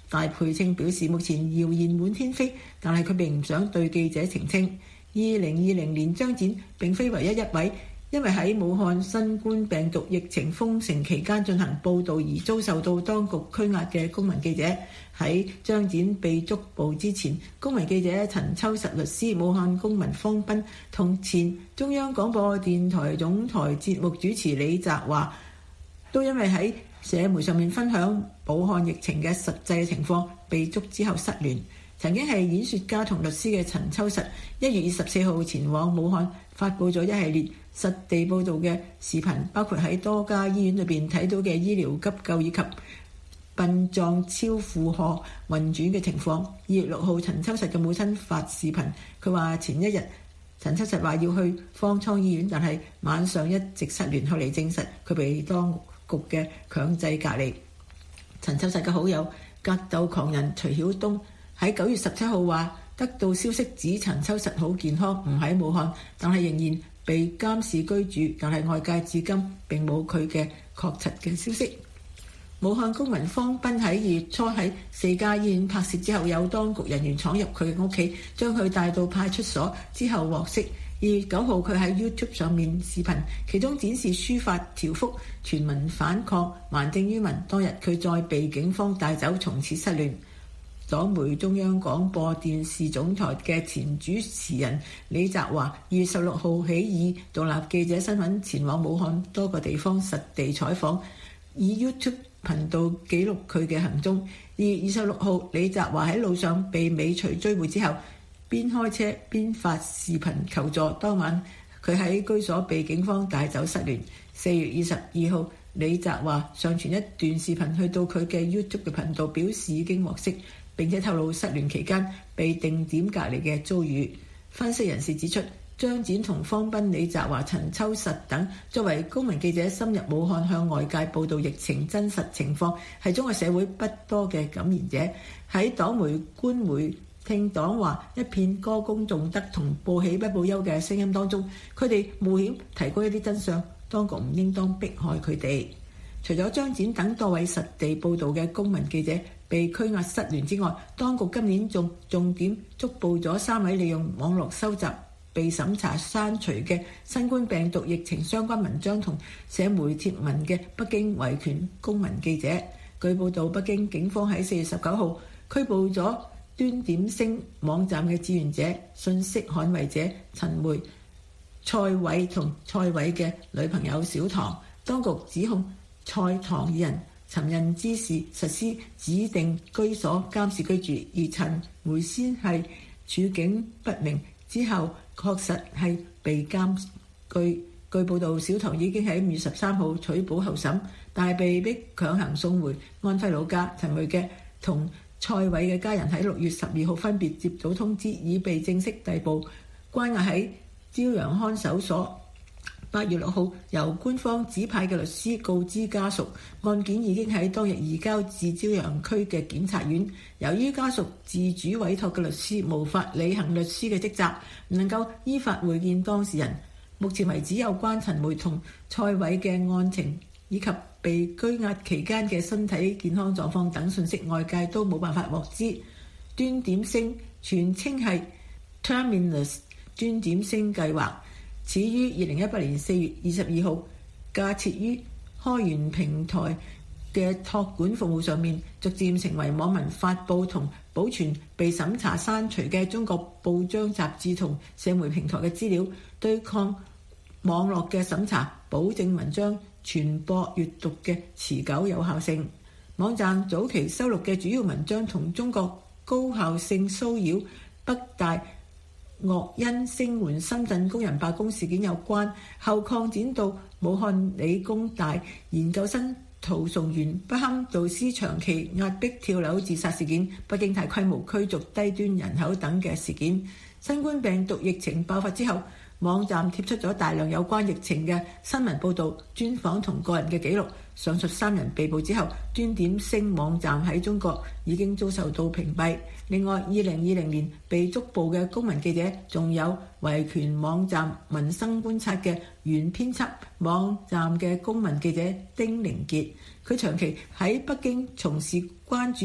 戴佩清表示，目前謠言滿天飛，但係佢並唔想對記者澄清。二零二零年張展並非唯一一位因為喺武漢新冠病毒疫情封城期間進行報導而遭受到當局拘押嘅公民記者。喺張展被捉捕之前，公民記者陳秋實律師、武漢公民方斌同前中央廣播電台總台節目主持李澤華都因為喺社媒上面分享武漢疫情嘅實際情況被捉之後失聯。曾經係演說家同律師嘅陳秋實一月二十四號前往武漢發佈咗一系列實地報導嘅視頻，包括喺多家醫院裏邊睇到嘅醫療急救以及殯葬超負荷運轉嘅情況。二月六號陳秋實嘅母親發視頻，佢話前一日陳秋實話要去方艙醫院，但係晚上一直失聯，後嚟證實佢被當局嘅強制隔離。陳秋實嘅好友格鬥狂人徐曉東喺九月十七號話得到消息指陳秋實好健康，唔喺武漢，但係仍然被監視居住，但係外界至今並冇佢嘅確實嘅消息。武漢公民方斌喺二月初喺四家醫院拍攝之後，有當局人員闖入佢嘅屋企，將佢帶到派出所之後獲釋。二月九號佢喺 YouTube 上面視頻，其中展示書法條幅全民反抗還政於民。當日佢再被警方帶走，從此失聯。黨媒中央廣播電視總台嘅前主持人李澤華二月十六號起以獨立記者身份前往武漢多個地方實地採訪，以 YouTube 頻道記錄佢嘅行蹤。二月二十六號，李澤華喺路上被尾隨追回之後，邊開車邊發視頻求助。當晚佢喺居所被警方帶走失聯。四月二十二號，李澤華上傳一段視頻去到佢嘅 YouTube 嘅頻道，表示已經獲釋，並且透露失聯期間被定點隔離嘅遭遇。分析人士指出，張展同方斌、李澤華、陳秋實等作為公民記者深入武漢向外界報導疫情真實情況，係中國社會不多嘅敢言者。喺黨媒官媒聽黨話一片歌功頌德同報喜不報憂嘅聲音當中，佢哋冒險提供一啲真相，當局唔應當迫害佢哋。除咗張展等多位實地報導嘅公民記者被拘押失聯之外，當局今年仲重點捉捕咗三位利用網絡收集被審查刪除嘅新冠病毒疫情相關文章同社媒貼文嘅北京維權公民記者。據報道，北京警方喺四月十九號拘捕咗端點星網站嘅志願者、信息捍衛者陳梅、蔡偉同蔡偉嘅女朋友小唐。當局指控蔡唐二人尋釁滋事，實施指定居所監視居住，而陳梅先係處境不明，之後確實係被監據。據報道，小唐已經喺五月十三號取保候審，但係被逼強行送回安徽老家。陳梅嘅同蔡偉嘅家人喺六月十二號分別接到通知，已被正式逮捕，關押喺朝陽看守所。八月六號，由官方指派嘅律師告知家屬，案件已經喺當日移交至朝陽區嘅檢察院。由於家屬自主委託嘅律師無法履行律師嘅職責，唔能夠依法會見當事人。目前為止，有關陳梅同蔡偉嘅案情以及被拘押期間嘅身體健康狀況等信息，外界都冇辦法獲知。端點星全稱係 Terminus 端點星計劃，始於二零一八年四月二十二號，架設於開源平台嘅託管服務上面，逐漸成為網民發布同保存被審查刪除嘅中國報章雜誌同社媒平台嘅資料，對抗網絡嘅審查，保證文章傳播閱讀嘅持久有效性。網站早期收錄嘅主要文章同中國高校性騷擾、北大鄂恩聲援深圳工人罷工事件有關，後擴展到武漢理工大研究生陶崇元不堪導師長期壓迫跳樓自殺事件、北京大規模驅逐低端人口等嘅事件。新冠病毒疫情爆發之後，網站貼出咗大量有關疫情嘅新聞報導、專訪同個人嘅記錄。上述三人被捕之後，端點星網站喺中國已經遭受到屏蔽。另外，二零二零年被捉捕嘅公民記者，仲有維權網站民生觀察嘅原編輯、網站嘅公民記者丁寧傑。佢長期喺北京從事關注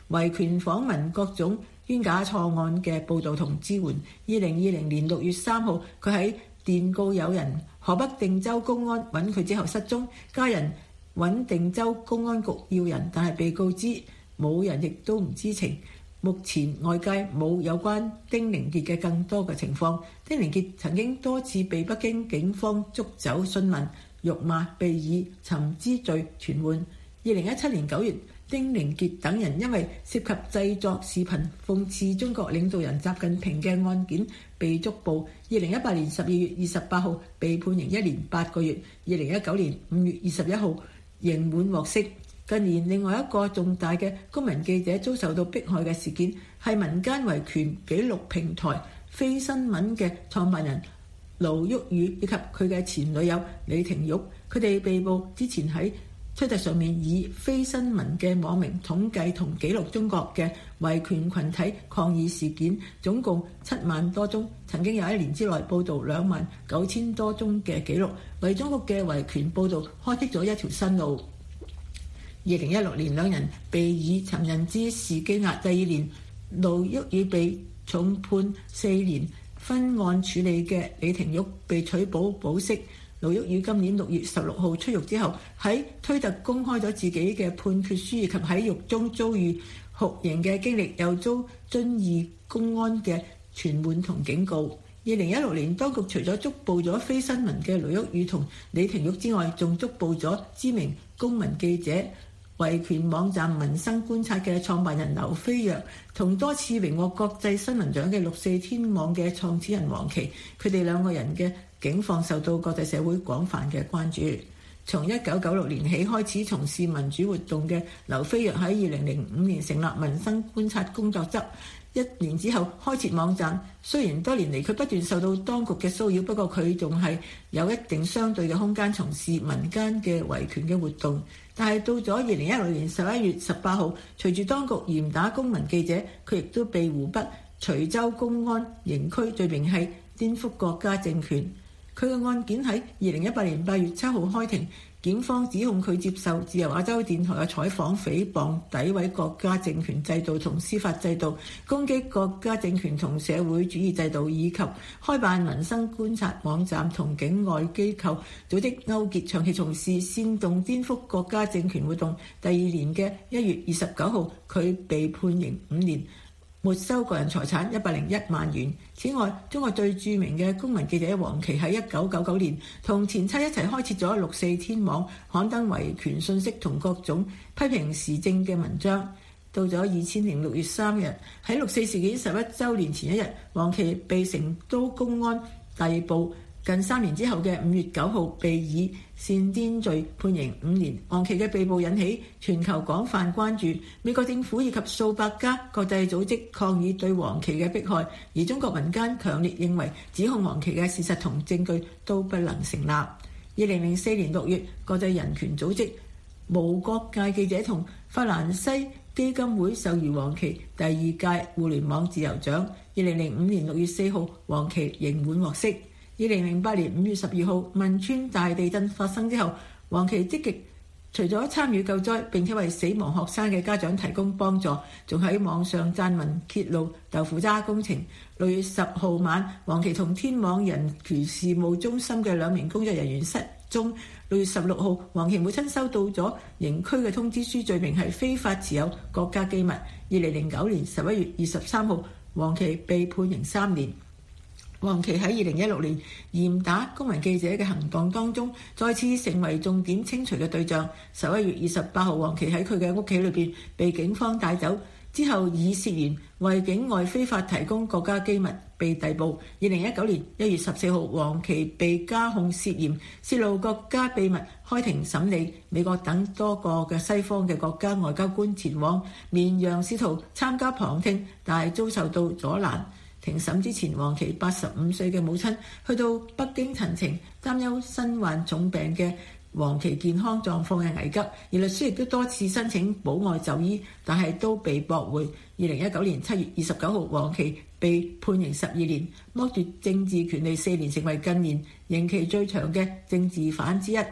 維權訪問各種冤假錯案嘅報導同支援。二零二零年六月三號，佢喺電告有人河北定州公安揾佢之後失蹤，家人揾定州公安局要人，但係被告知冇人亦都唔知情。目前外界冇有關丁寧傑嘅更多嘅情況。丁寧傑曾經多次被北京警方捉走詢問、辱罵，被以尋支罪傳喚。二零一七年九月，丁寧傑等人因為涉及製作視頻諷刺中國領導人習近平嘅案件被捉捕。二零一八年十二月二十八號被判刑一年八個月。二零一九年五月二十一號刑滿獲釋。近年另外一個重大嘅公民記者遭受到迫害嘅事件，係民間維權紀錄平台非新聞嘅創辦人盧旭宇以及佢嘅前女友李婷玉。佢哋被捕之前喺推特上面以非新聞嘅網名統計同記錄中國嘅維權群體抗議事件，總共七萬多宗，曾經有一年之內報導兩萬九千多宗嘅記錄，為中國嘅維權報導開闢咗一條新路。二零一六年，兩人被以尋人之事羈押。第二年，盧旭宇被重判四年，分案處理嘅李婷玉被取保保釋。盧旭宇今年六月十六號出獄之後，喺推特公開咗自己嘅判決書以及喺獄中遭遇酷刑嘅經歷，又遭遵義公安嘅傳喚同警告。二零一六年，當局除咗捉捕咗非新聞嘅盧旭宇同李婷玉之外，仲捉捕咗知名公民記者、維權網站民生觀察嘅創辦人劉飛躍，同多次榮獲國際新聞獎嘅六四天網嘅創始人黃琦，佢哋兩個人嘅境況受到國際社會廣泛嘅關注。從一九九六年起開始從事民主活動嘅劉飛躍喺二零零五年成立民生觀察工作室，一年之後開設網站。雖然多年嚟佢不斷受到當局嘅騷擾，不過佢仲係有一定相對嘅空間從事民間嘅維權嘅活動。但係到咗二零一六年十一月十八號，隨住當局嚴打公民記者，佢亦都被湖北徐州公安刑拘，罪名係顛覆國家政權。佢嘅案件喺二零一八年八月七號開庭，檢方指控佢接受自由亞洲電台嘅採訪，誹謗、詆毀國家政權制度同司法制度，攻擊國家政權同社會主義制度，以及開辦民生觀察網站同境外機構組織勾結，長期從事煽動顛覆國家政權活動。第二年嘅一月二十九號，佢被判刑五年，沒收個人財產一百零一萬元。此外，中國最著名嘅公民記者黃琦喺一九九九年同前妻一齊開設咗六四天網，刊登維權信息同各種批評時政嘅文章。到咗二千年六月三日，喺六四事件十一週年前一日，黃琦被成都公安逮捕。近三年之後嘅五月九號，被以煽顛罪判刑五年。黃琦嘅被捕引起全球廣泛關注，美國政府以及數百家國際組織抗議對黃琦嘅迫害，而中國民間強烈認為指控黃琦嘅事實同證據都不能成立。二零零四年六月，國際人權組織無國界記者同法蘭西基金會授予黃琦第二屆互聯網自由獎。二零零五年六月四號，黃琦刑滿獲釋。二零零八年五月十二號，汶川大地震發生之後，黃琦積極除咗參與救災，並且為死亡學生嘅家長提供幫助，仲喺網上撰文揭露豆腐渣工程。六月十號晚，黃琦同天網人權事務中心嘅兩名工作人員失蹤。六月十六號，黃琦母親收到咗刑拘嘅通知書，罪名係非法持有國家機密。二零零九年十一月二十三號，黃琦被判刑三年。黃琦喺二零一六年嚴打公民記者嘅行動當中，再次成為重點清除嘅對象。十一月二十八號，黃琦喺佢嘅屋企裏邊被警方帶走，之後以涉嫌為境外非法提供國家機密被逮捕。二零一九年一月十四號，黃琦被加控涉嫌泄露國家秘密，開庭審理。美國等多個嘅西方嘅國家外交官前往綿陽試圖參加旁聽，但係遭受到阻攔。庭審之前，黃琦八十五歲嘅母親去到北京陳情，擔憂身患重病嘅黃琦健康狀況嘅危急，而律師亦都多次申請保外就醫，但係都被駁回。二零一九年七月二十九號，黃琦被判刑十二年，剝奪政治權利四年，成為近年刑期最長嘅政治犯之一。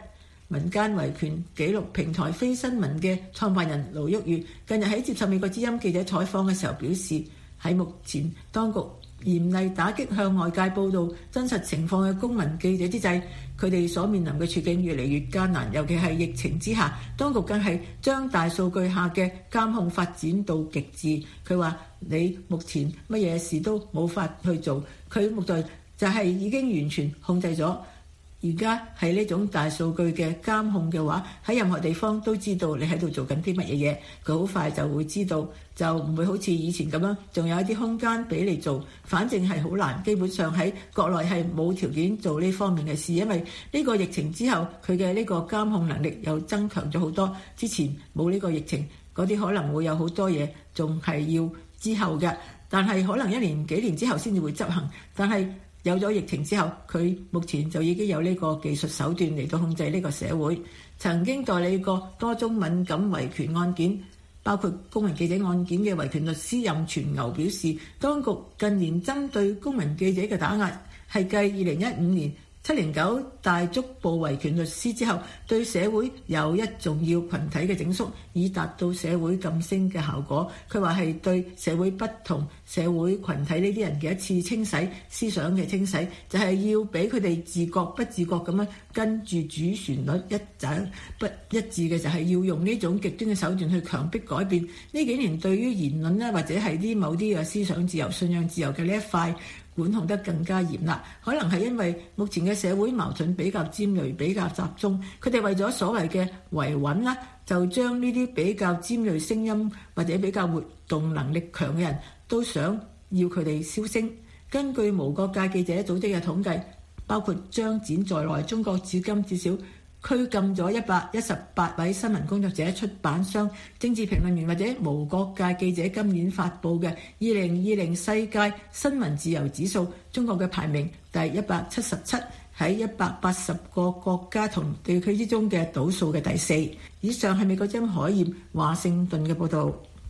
民間維權紀錄平台非新聞嘅創辦人盧旭月近日喺接受美國之音記者採訪嘅時候表示，喺目前當局嚴厲打擊向外界報導真實情況嘅公民記者之際，佢哋所面臨嘅處境越嚟越艱難，尤其係疫情之下，當局更係將大數據下嘅監控發展到極致。佢話：你目前乜嘢事都冇法去做，佢目前就係已經完全控制咗。而家係呢種大數據嘅監控嘅話，喺任何地方都知道你喺度做緊啲乜嘢嘢，佢好快就會知道，就唔會好似以前咁樣，仲有一啲空間俾你做。反正係好難，基本上喺國內係冇條件做呢方面嘅事，因為呢個疫情之後，佢嘅呢個監控能力又增強咗好多。之前冇呢個疫情，嗰啲可能會有好多嘢仲係要之後嘅，但係可能一年幾年之後先至會執行，但係有咗疫情之後，佢目前就已經有呢個技術手段嚟到控制呢個社會。曾經代理過多宗敏感維權案件，包括公民記者案件嘅維權律師任全牛表示，當局近年針對公民記者嘅打壓係繼二零一五年七零九大捉捕維權律師之後，對社會有一重要群體嘅整肅，以達到社會噤聲嘅效果。佢話係對社會不同社會群體呢啲人嘅一次清洗，思想嘅清洗，就係、是、要俾佢哋自覺不自覺咁樣跟住主旋律一陣不一致嘅，就係要用呢種極端嘅手段去強迫改變。呢幾年對於言論咧，或者係啲某啲嘅思想自由、信仰自由嘅呢一塊，管控得更加嚴啦，可能係因為目前嘅社會矛盾比較尖銳、比較集中，佢哋為咗所謂嘅維穩啦，就將呢啲比較尖銳聲音或者比較活動能力強嘅人都想要佢哋消聲。根據無國界記者組織嘅統計，包括張展在內，中國至今至少拘禁咗一百一十八位新聞工作者、出版商、政治評論員或者無國界記者。今年發布嘅二零二零世界新聞自由指數，中國嘅排名第一百七十七，喺一百八十個國家同地區之中嘅倒數嘅第四。以上係美國之音海燕華盛頓嘅報導。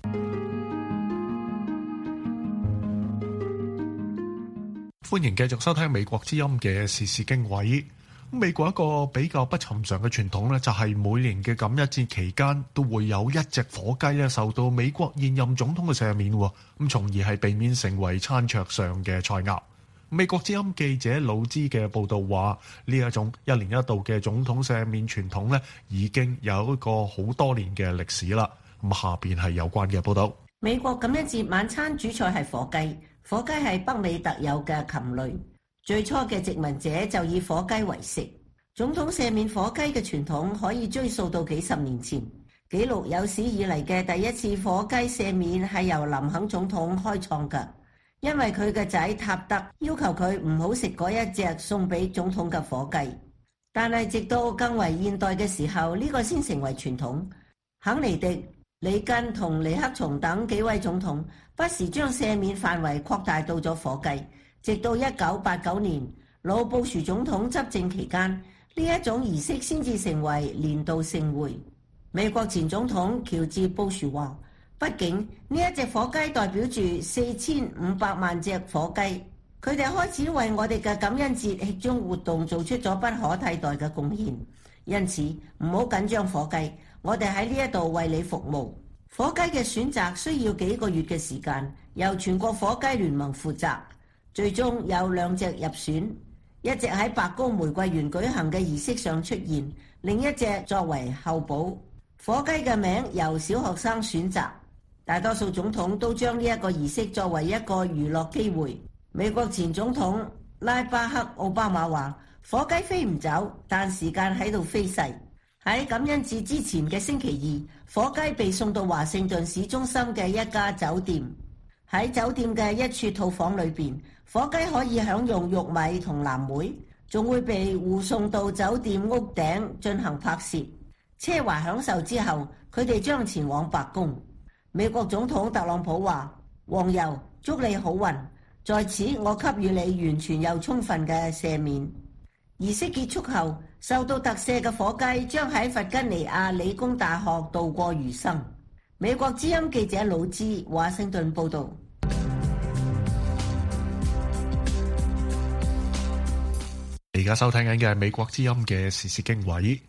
歡迎繼續收聽美國之音嘅時事經緯。美國一個比較不尋常嘅傳統咧，就係每年嘅感恩節期間都會有一隻火雞咧受到美國現任總統嘅赦免，咁從而係避免成為餐桌上嘅菜餚。美國之音記者魯茲嘅報導話，呢一種一年一度嘅總統赦免傳統咧，已經有一個好多年嘅歷史啦。咁下邊係有關嘅報導。 美國感恩節晚餐主菜係火雞，火雞係北美特有嘅禽類。最初嘅殖民者就以火雞為食。總統赦免火雞嘅傳統可以追溯到幾十年前，紀錄有史以嚟嘅第一次火雞赦免係由林肯總統開創㗎，因為佢嘅仔塔德要求佢唔好食嗰一隻送俾總統嘅火雞。但係直到更為現代嘅時候，呢個先成為傳統。肯尼迪、里根同尼克松等幾位總統不時將赦免範圍擴大到咗火雞。直到一九八九年老布殊總統執政期間，呢一種儀式先至成為年度盛會。美國前總統喬治布殊話，畢竟呢一隻火雞代表住四千五百萬隻火雞，佢哋開始為我哋嘅感恩節慶祝活動做出咗不可替代嘅貢獻。因此唔好緊張火雞，我哋喺呢一度為你服務。火雞嘅選擇需要幾個月嘅時間，由全國火雞聯盟負責。最終有兩隻入選，一隻喺白宮玫瑰園舉行嘅儀式上出現，另一隻作為候補。火雞嘅名由小學生選擇，大多數總統都將呢一個儀式作為一個娛樂機會。美國前總統拉巴克奧巴馬話：火雞飛唔走，但時間喺度飛逝。喺感恩節之前嘅星期二，火雞被送到華盛頓市中心嘅一家酒店。喺酒店嘅一處套房裏邊，火雞可以享用玉米同藍莓，仲會被護送到酒店屋頂進行拍攝。奢華享受之後，佢哋將前往白宮。美國總統特朗普話：黃油，祝你好運，在此我給予你完全又充分嘅赦免。儀式結束後，受到特赦嘅火雞將喺弗吉尼亞理工大學度過餘生。美國之音記者魯茲華盛頓報道。 而家收聽緊嘅係美國之音嘅時事經緯。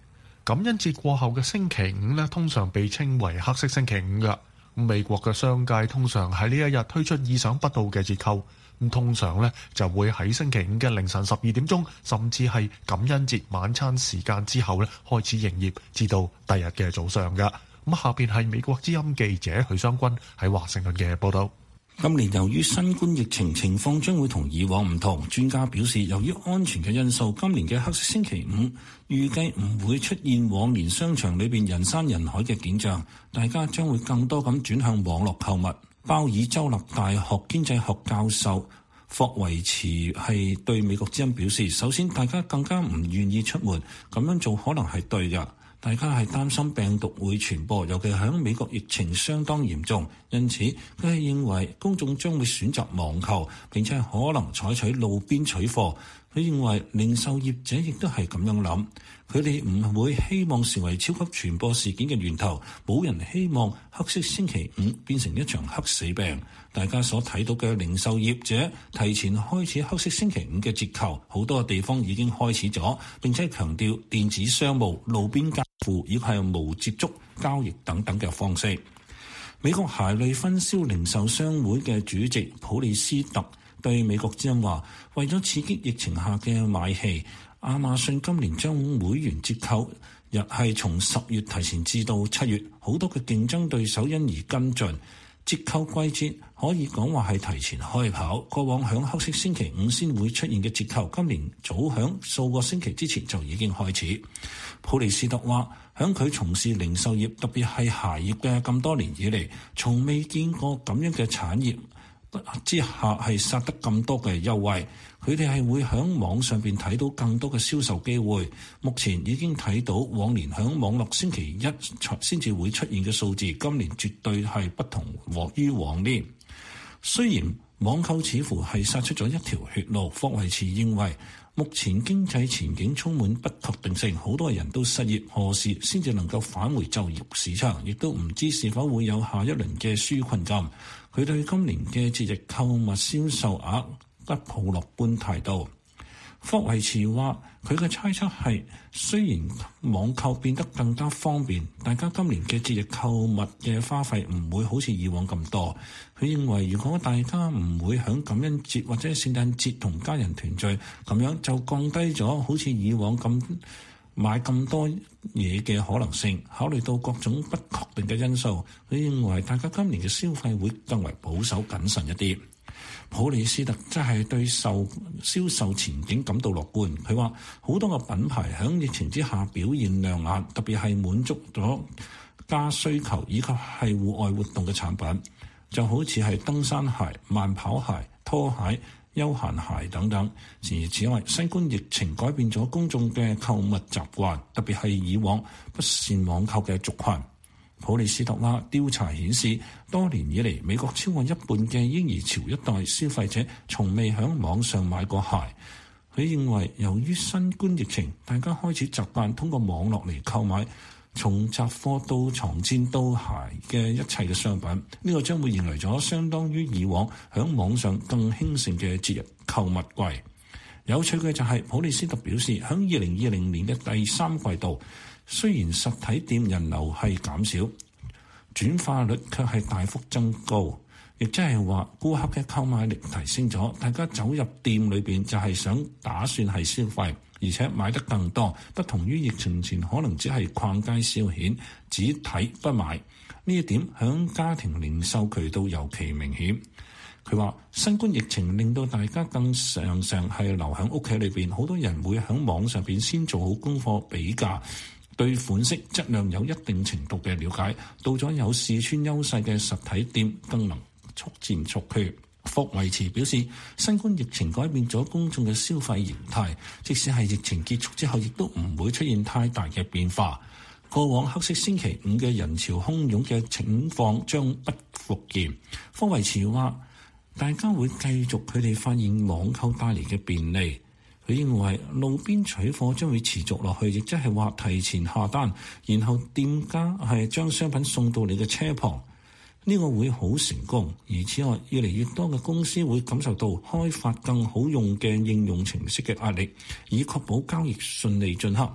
感恩節過後嘅星期五呢，通常被稱為黑色星期五㗎。美國嘅商界通常喺呢一日推出意想不到嘅折扣，咁通常呢就會喺星期五嘅凌晨十二點鐘，甚至係感恩節晚餐時間之後呢開始營業，至到第日嘅早上㗎。咁下邊係美國之音記者許湘君喺華盛頓嘅報道。 今年由於新冠疫情情況將會同以往唔同，專家表示由於安全嘅因素，今年嘅黑色星期五預計唔會出現往年商場裏邊人山人海嘅景象，大家將會更多咁轉向網絡購物。鮑爾州立大學經濟學教授霍維茨係對美國之音表示，首先大家更加唔願意出門，咁樣做可能係對㗎。大家係擔心病毒會傳播，尤其喺美國疫情相當嚴重，因此佢係認為公眾將會選擇網購，並且可能採取路邊取貨。佢認為零售業者亦都係咁樣諗，佢哋唔會希望成為超級傳播事件嘅源頭，冇人希望黑色星期五變成一場黑死病。大家所睇到嘅零售業者提前開始黑色星期五嘅折扣，好多地方已經開始咗，並且強調電子商務、路邊交付以及係無接觸交易等等嘅方式。美國鞋類分銷零售商會嘅主席普利斯特對美國之音話，為咗刺激疫情下嘅買氣，亞馬遜今年將會員折扣日係從十月提前至到七月，好多嘅競爭對手因而跟進。折扣季節可以講話係提前開跑，過往響黑色星期五先會出現嘅折扣，今年早響數個星期之前就已經開始。普利斯特話，響佢從事零售業，特別係鞋業嘅咁多年以嚟，從未見過咁樣嘅產業之下係殺得咁多嘅優惠。佢哋係會響網上邊睇到更多嘅銷售機會。目前已經睇到往年響網絡星期一先至會出現嘅數字，今年絕對係不同於往年。雖然網購似乎係殺出咗一條血路，霍維茨認為目前經濟前景充滿不確定性，好多人都失業，何時先至能夠返回就業市場，亦都唔知是否會有下一輪嘅紓困金。佢對今年嘅節日購物銷售額不抱樂觀態度。霍維茨話，佢嘅猜測係，雖然網購變得更加方便，大家今年嘅節日購物嘅花費唔會好似以往咁多。佢認為如果大家唔會響感恩節或者聖誕節同家人團聚，咁樣就降低咗好似以往咁買咁多嘢嘅可能性。考慮到各種不確定嘅因素，佢認為大家今年嘅消費會更為保守謹慎一啲。普利斯特真係對售銷售前景感到樂觀。佢話好多個品牌響疫情之下表現亮眼，特別係滿足咗加需求以及係戶外活動嘅產品，就好似係登山鞋、慢跑鞋、拖鞋、休閒鞋等等。而此外，新冠疫情改變咗公眾嘅購物習慣，特別係以往不善網購嘅族群。普利斯特話，調查顯示，多年以嚟，美國超過一半嘅嬰兒潮一代消費者從未喺網上買過鞋。佢認為，由於新冠疫情，大家開始習慣通過網絡嚟購買，從雜貨到床墊到鞋嘅一切嘅商品，呢、這個將會迎來咗相當於以往喺網上更興盛嘅節日購物季。有趣嘅就係，普利斯特表示，喺二零二零年嘅第三季度，雖然實體店人流係減少，轉化率卻係大幅增高，亦即係話顧客嘅購買力提升咗，大家走入店裏邊就係想打算係消費，而且買得更多，不同於疫情前可能只係逛街消遣，只睇不買。呢一點響家庭零售渠道尤其明顯。佢話新冠疫情令到大家更常常係留喺屋企裏邊，好多人會喺網上邊先做好功課比價，對款式質量有一定程度嘅了解，到咗有試穿優勢嘅實體店更能速戰速決。霍維茨表示，新冠疫情改變咗公眾嘅消費形態，即使係疫情結束之後，亦都唔會出現太大嘅變化。過往黑色星期五嘅人潮洶湧嘅情況將不復見。霍維茨話，大家會繼續佢哋發現網購帶嚟嘅便利。佢認為路邊取貨將會持續落去，亦即係話提前下單，然後店家係將商品送到你嘅車旁，呢個會好成功。而此外，越嚟越多嘅公司會感受到開發更好用嘅應用程式嘅壓力，以確保交易順利進行。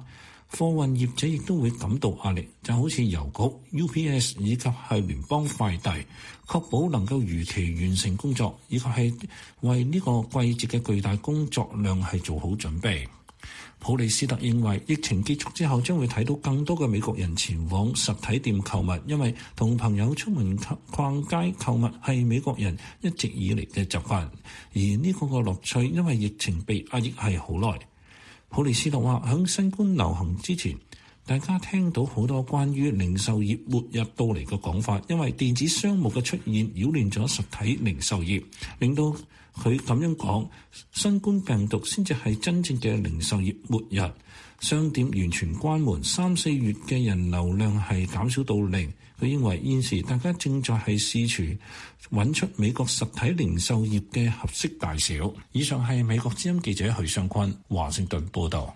貨運業者亦都會感到壓力，就好似郵局、U P S 以及係聯邦快遞，確保能夠如期完成工作，以及係為呢個季節嘅巨大工作量係做好準備。普利斯特認為，疫情結束之後將會睇到更多嘅美國人前往實體店購物，因為同朋友出門逛街購物係美國人一直以嚟嘅習慣，而呢個個樂趣因為疫情被壓抑係好耐。普利斯特話：響新冠流行之前，大家聽到好多關於零售業末日到嚟嘅講法，因為電子商務嘅出現擾亂咗實體零售業，令到佢咁樣講，新冠病毒先至係真正嘅零售業末日。商店完全關門，三四月嘅人流量係減少到零。佢認為現時大家正在係試圖揾出美國實體零售業嘅合適大小。以上係美國之音記者許尚坤華盛頓報導。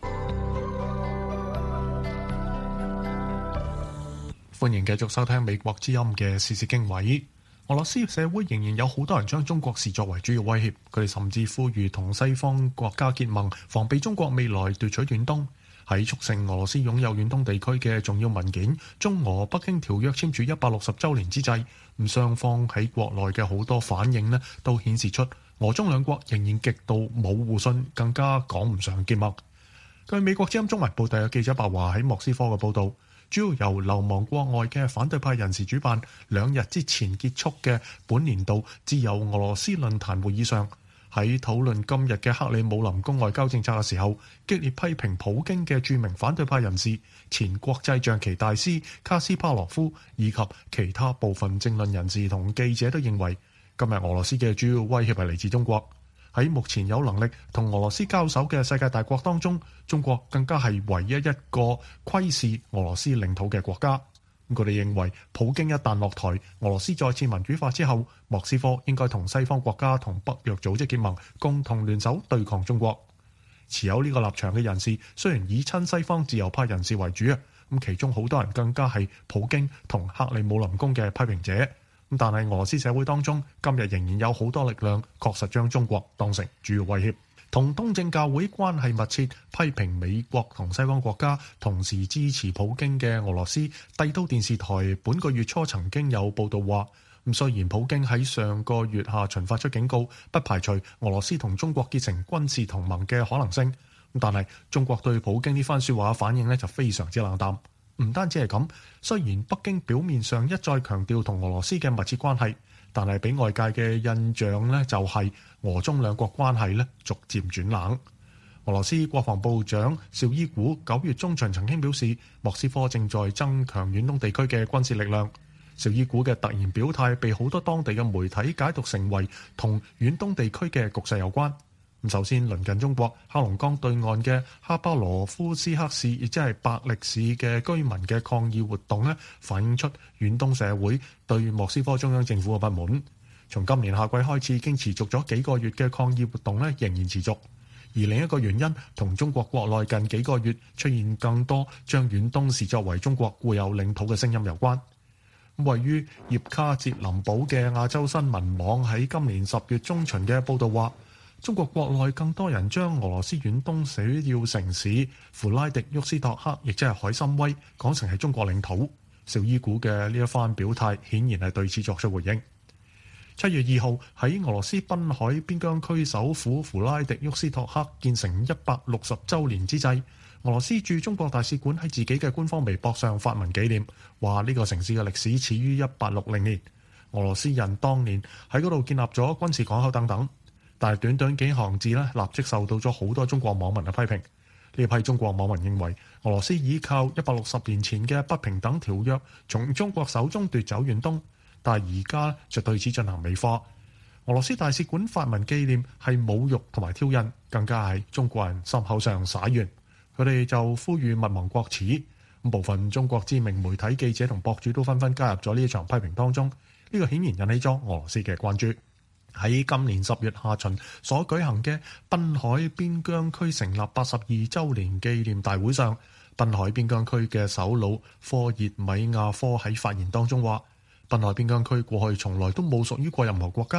歡迎繼續收聽美國之音嘅時事經緯。俄羅斯社會仍然有好多人將中國視作為主要威脅，佢哋甚至呼籲同西方國家結盟，防備中國未來奪取遠東。喺促成俄羅斯擁有遠東地區嘅重要文件《中俄北京條約》簽署一百六十週年之際，咁雙方喺國內嘅好多反應呢，都顯示出俄中兩國仍然極度冇互信，更加講唔上結盟。據美國之音中文部第有記者白華喺莫斯科嘅報導，主要由流亡國外嘅反對派人士主辦，兩日之前結束嘅本年度自由俄羅斯論壇會議上，喺討論今日嘅克里姆林宮外交政策嘅時候，激烈批評普京嘅著名反對派人士、前國際象棋大師卡斯帕羅夫以及其他部分政論人士同記者都認為，今日俄羅斯嘅主要威脅係嚟自中國。喺目前有能力同俄羅斯交手嘅世界大國當中，中國更加係唯一一個窺視俄羅斯領土嘅國家。佢哋認為，普京一旦落台，俄羅斯再次民主化之後，莫斯科應該同西方國家同北約組織結盟，共同聯手對抗中國。持有呢個立場嘅人士，雖然以親西方自由派人士為主啊，咁其中好多人更加係普京同克里姆林宮嘅批評者。但係俄羅斯社會當中，今日仍然有好多力量確實將中國當成主要威脅。同東正教會關係密切、批評美國同西方國家同時支持普京嘅俄羅斯帝都電視台本個月初曾經有報道話，咁雖然普京喺上個月下旬發出警告，不排除俄羅斯同中國結成軍事同盟嘅可能性，但係中國對普京呢番説話反應呢就非常之冷淡。唔單止係咁，雖然北京表面上一再強調同俄羅斯嘅密切關係，但係俾外界嘅印象呢就係俄中兩國關係呢逐漸轉冷。俄羅斯國防部長紹伊古九月中旬曾經表示，莫斯科正在增強遠東地區嘅軍事力量。紹伊古嘅突然表態被好多當地嘅媒體解讀成為同遠東地區嘅局勢有關。首先，鄰近中國黑龍江對岸嘅哈巴羅夫斯克市，亦即係伯力市嘅居民嘅抗議活動咧，反映出遠東社會對莫斯科中央政府嘅不滿。從今年夏季開始，已經持續咗幾個月嘅抗議活動咧，仍然持續。而另一個原因，同中國國內近幾個月出現更多將遠東視作為中國固有領土嘅聲音有關。位於葉卡捷林堡嘅亞洲新聞網喺今年十月中旬嘅報導話，中國國內更多人將俄羅斯遠東首要城市弗拉迪沃斯托克，亦即係海參崴，講成係中國領土。紹伊古嘅呢一番表態，顯然係對此作出回應。七月二號喺俄羅斯濱海邊疆區首府弗拉迪沃斯托克建成一百六十週年之際，俄羅斯駐中國大使館喺自己嘅官方微博上發文紀念，話呢個城市嘅歷史始於一八六零年，俄羅斯人當年喺嗰度建立咗軍事港口等等。但係短短幾行字咧，立即受到咗好多中國網民嘅批評。呢批中國網民認為，俄羅斯依靠一百六十年前嘅不平等條約，從中國手中奪走遠東，但係而家就對此進行美化。俄羅斯大使館發文紀念係侮辱同埋挑釁，更加係中國人心口上灑鹽。佢哋就呼籲勿忘國恥。部分中國知名媒體記者同博主都紛紛加入咗呢一場批評當中。呢個顯然引起咗俄羅斯嘅關注。喺今年十月下旬所舉行嘅濱海邊疆區成立八十二週年紀念大會上，濱海邊疆區嘅首腦科熱米亞科喺發言當中話：濱海邊疆區過去從來都冇屬於過任何國家，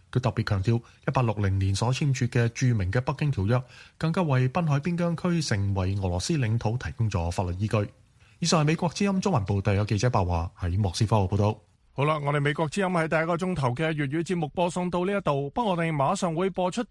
佢特別強調，一八六零年所簽署嘅著名嘅北京條約，更加為濱海邊疆區成為俄羅斯領土提供咗法律依據。以上係美國之音中文部特約記者白華喺莫斯科報道。 好啦，我哋美國之音喺第一個鐘頭嘅粵語節目播送到呢一度，不過我哋馬上會播出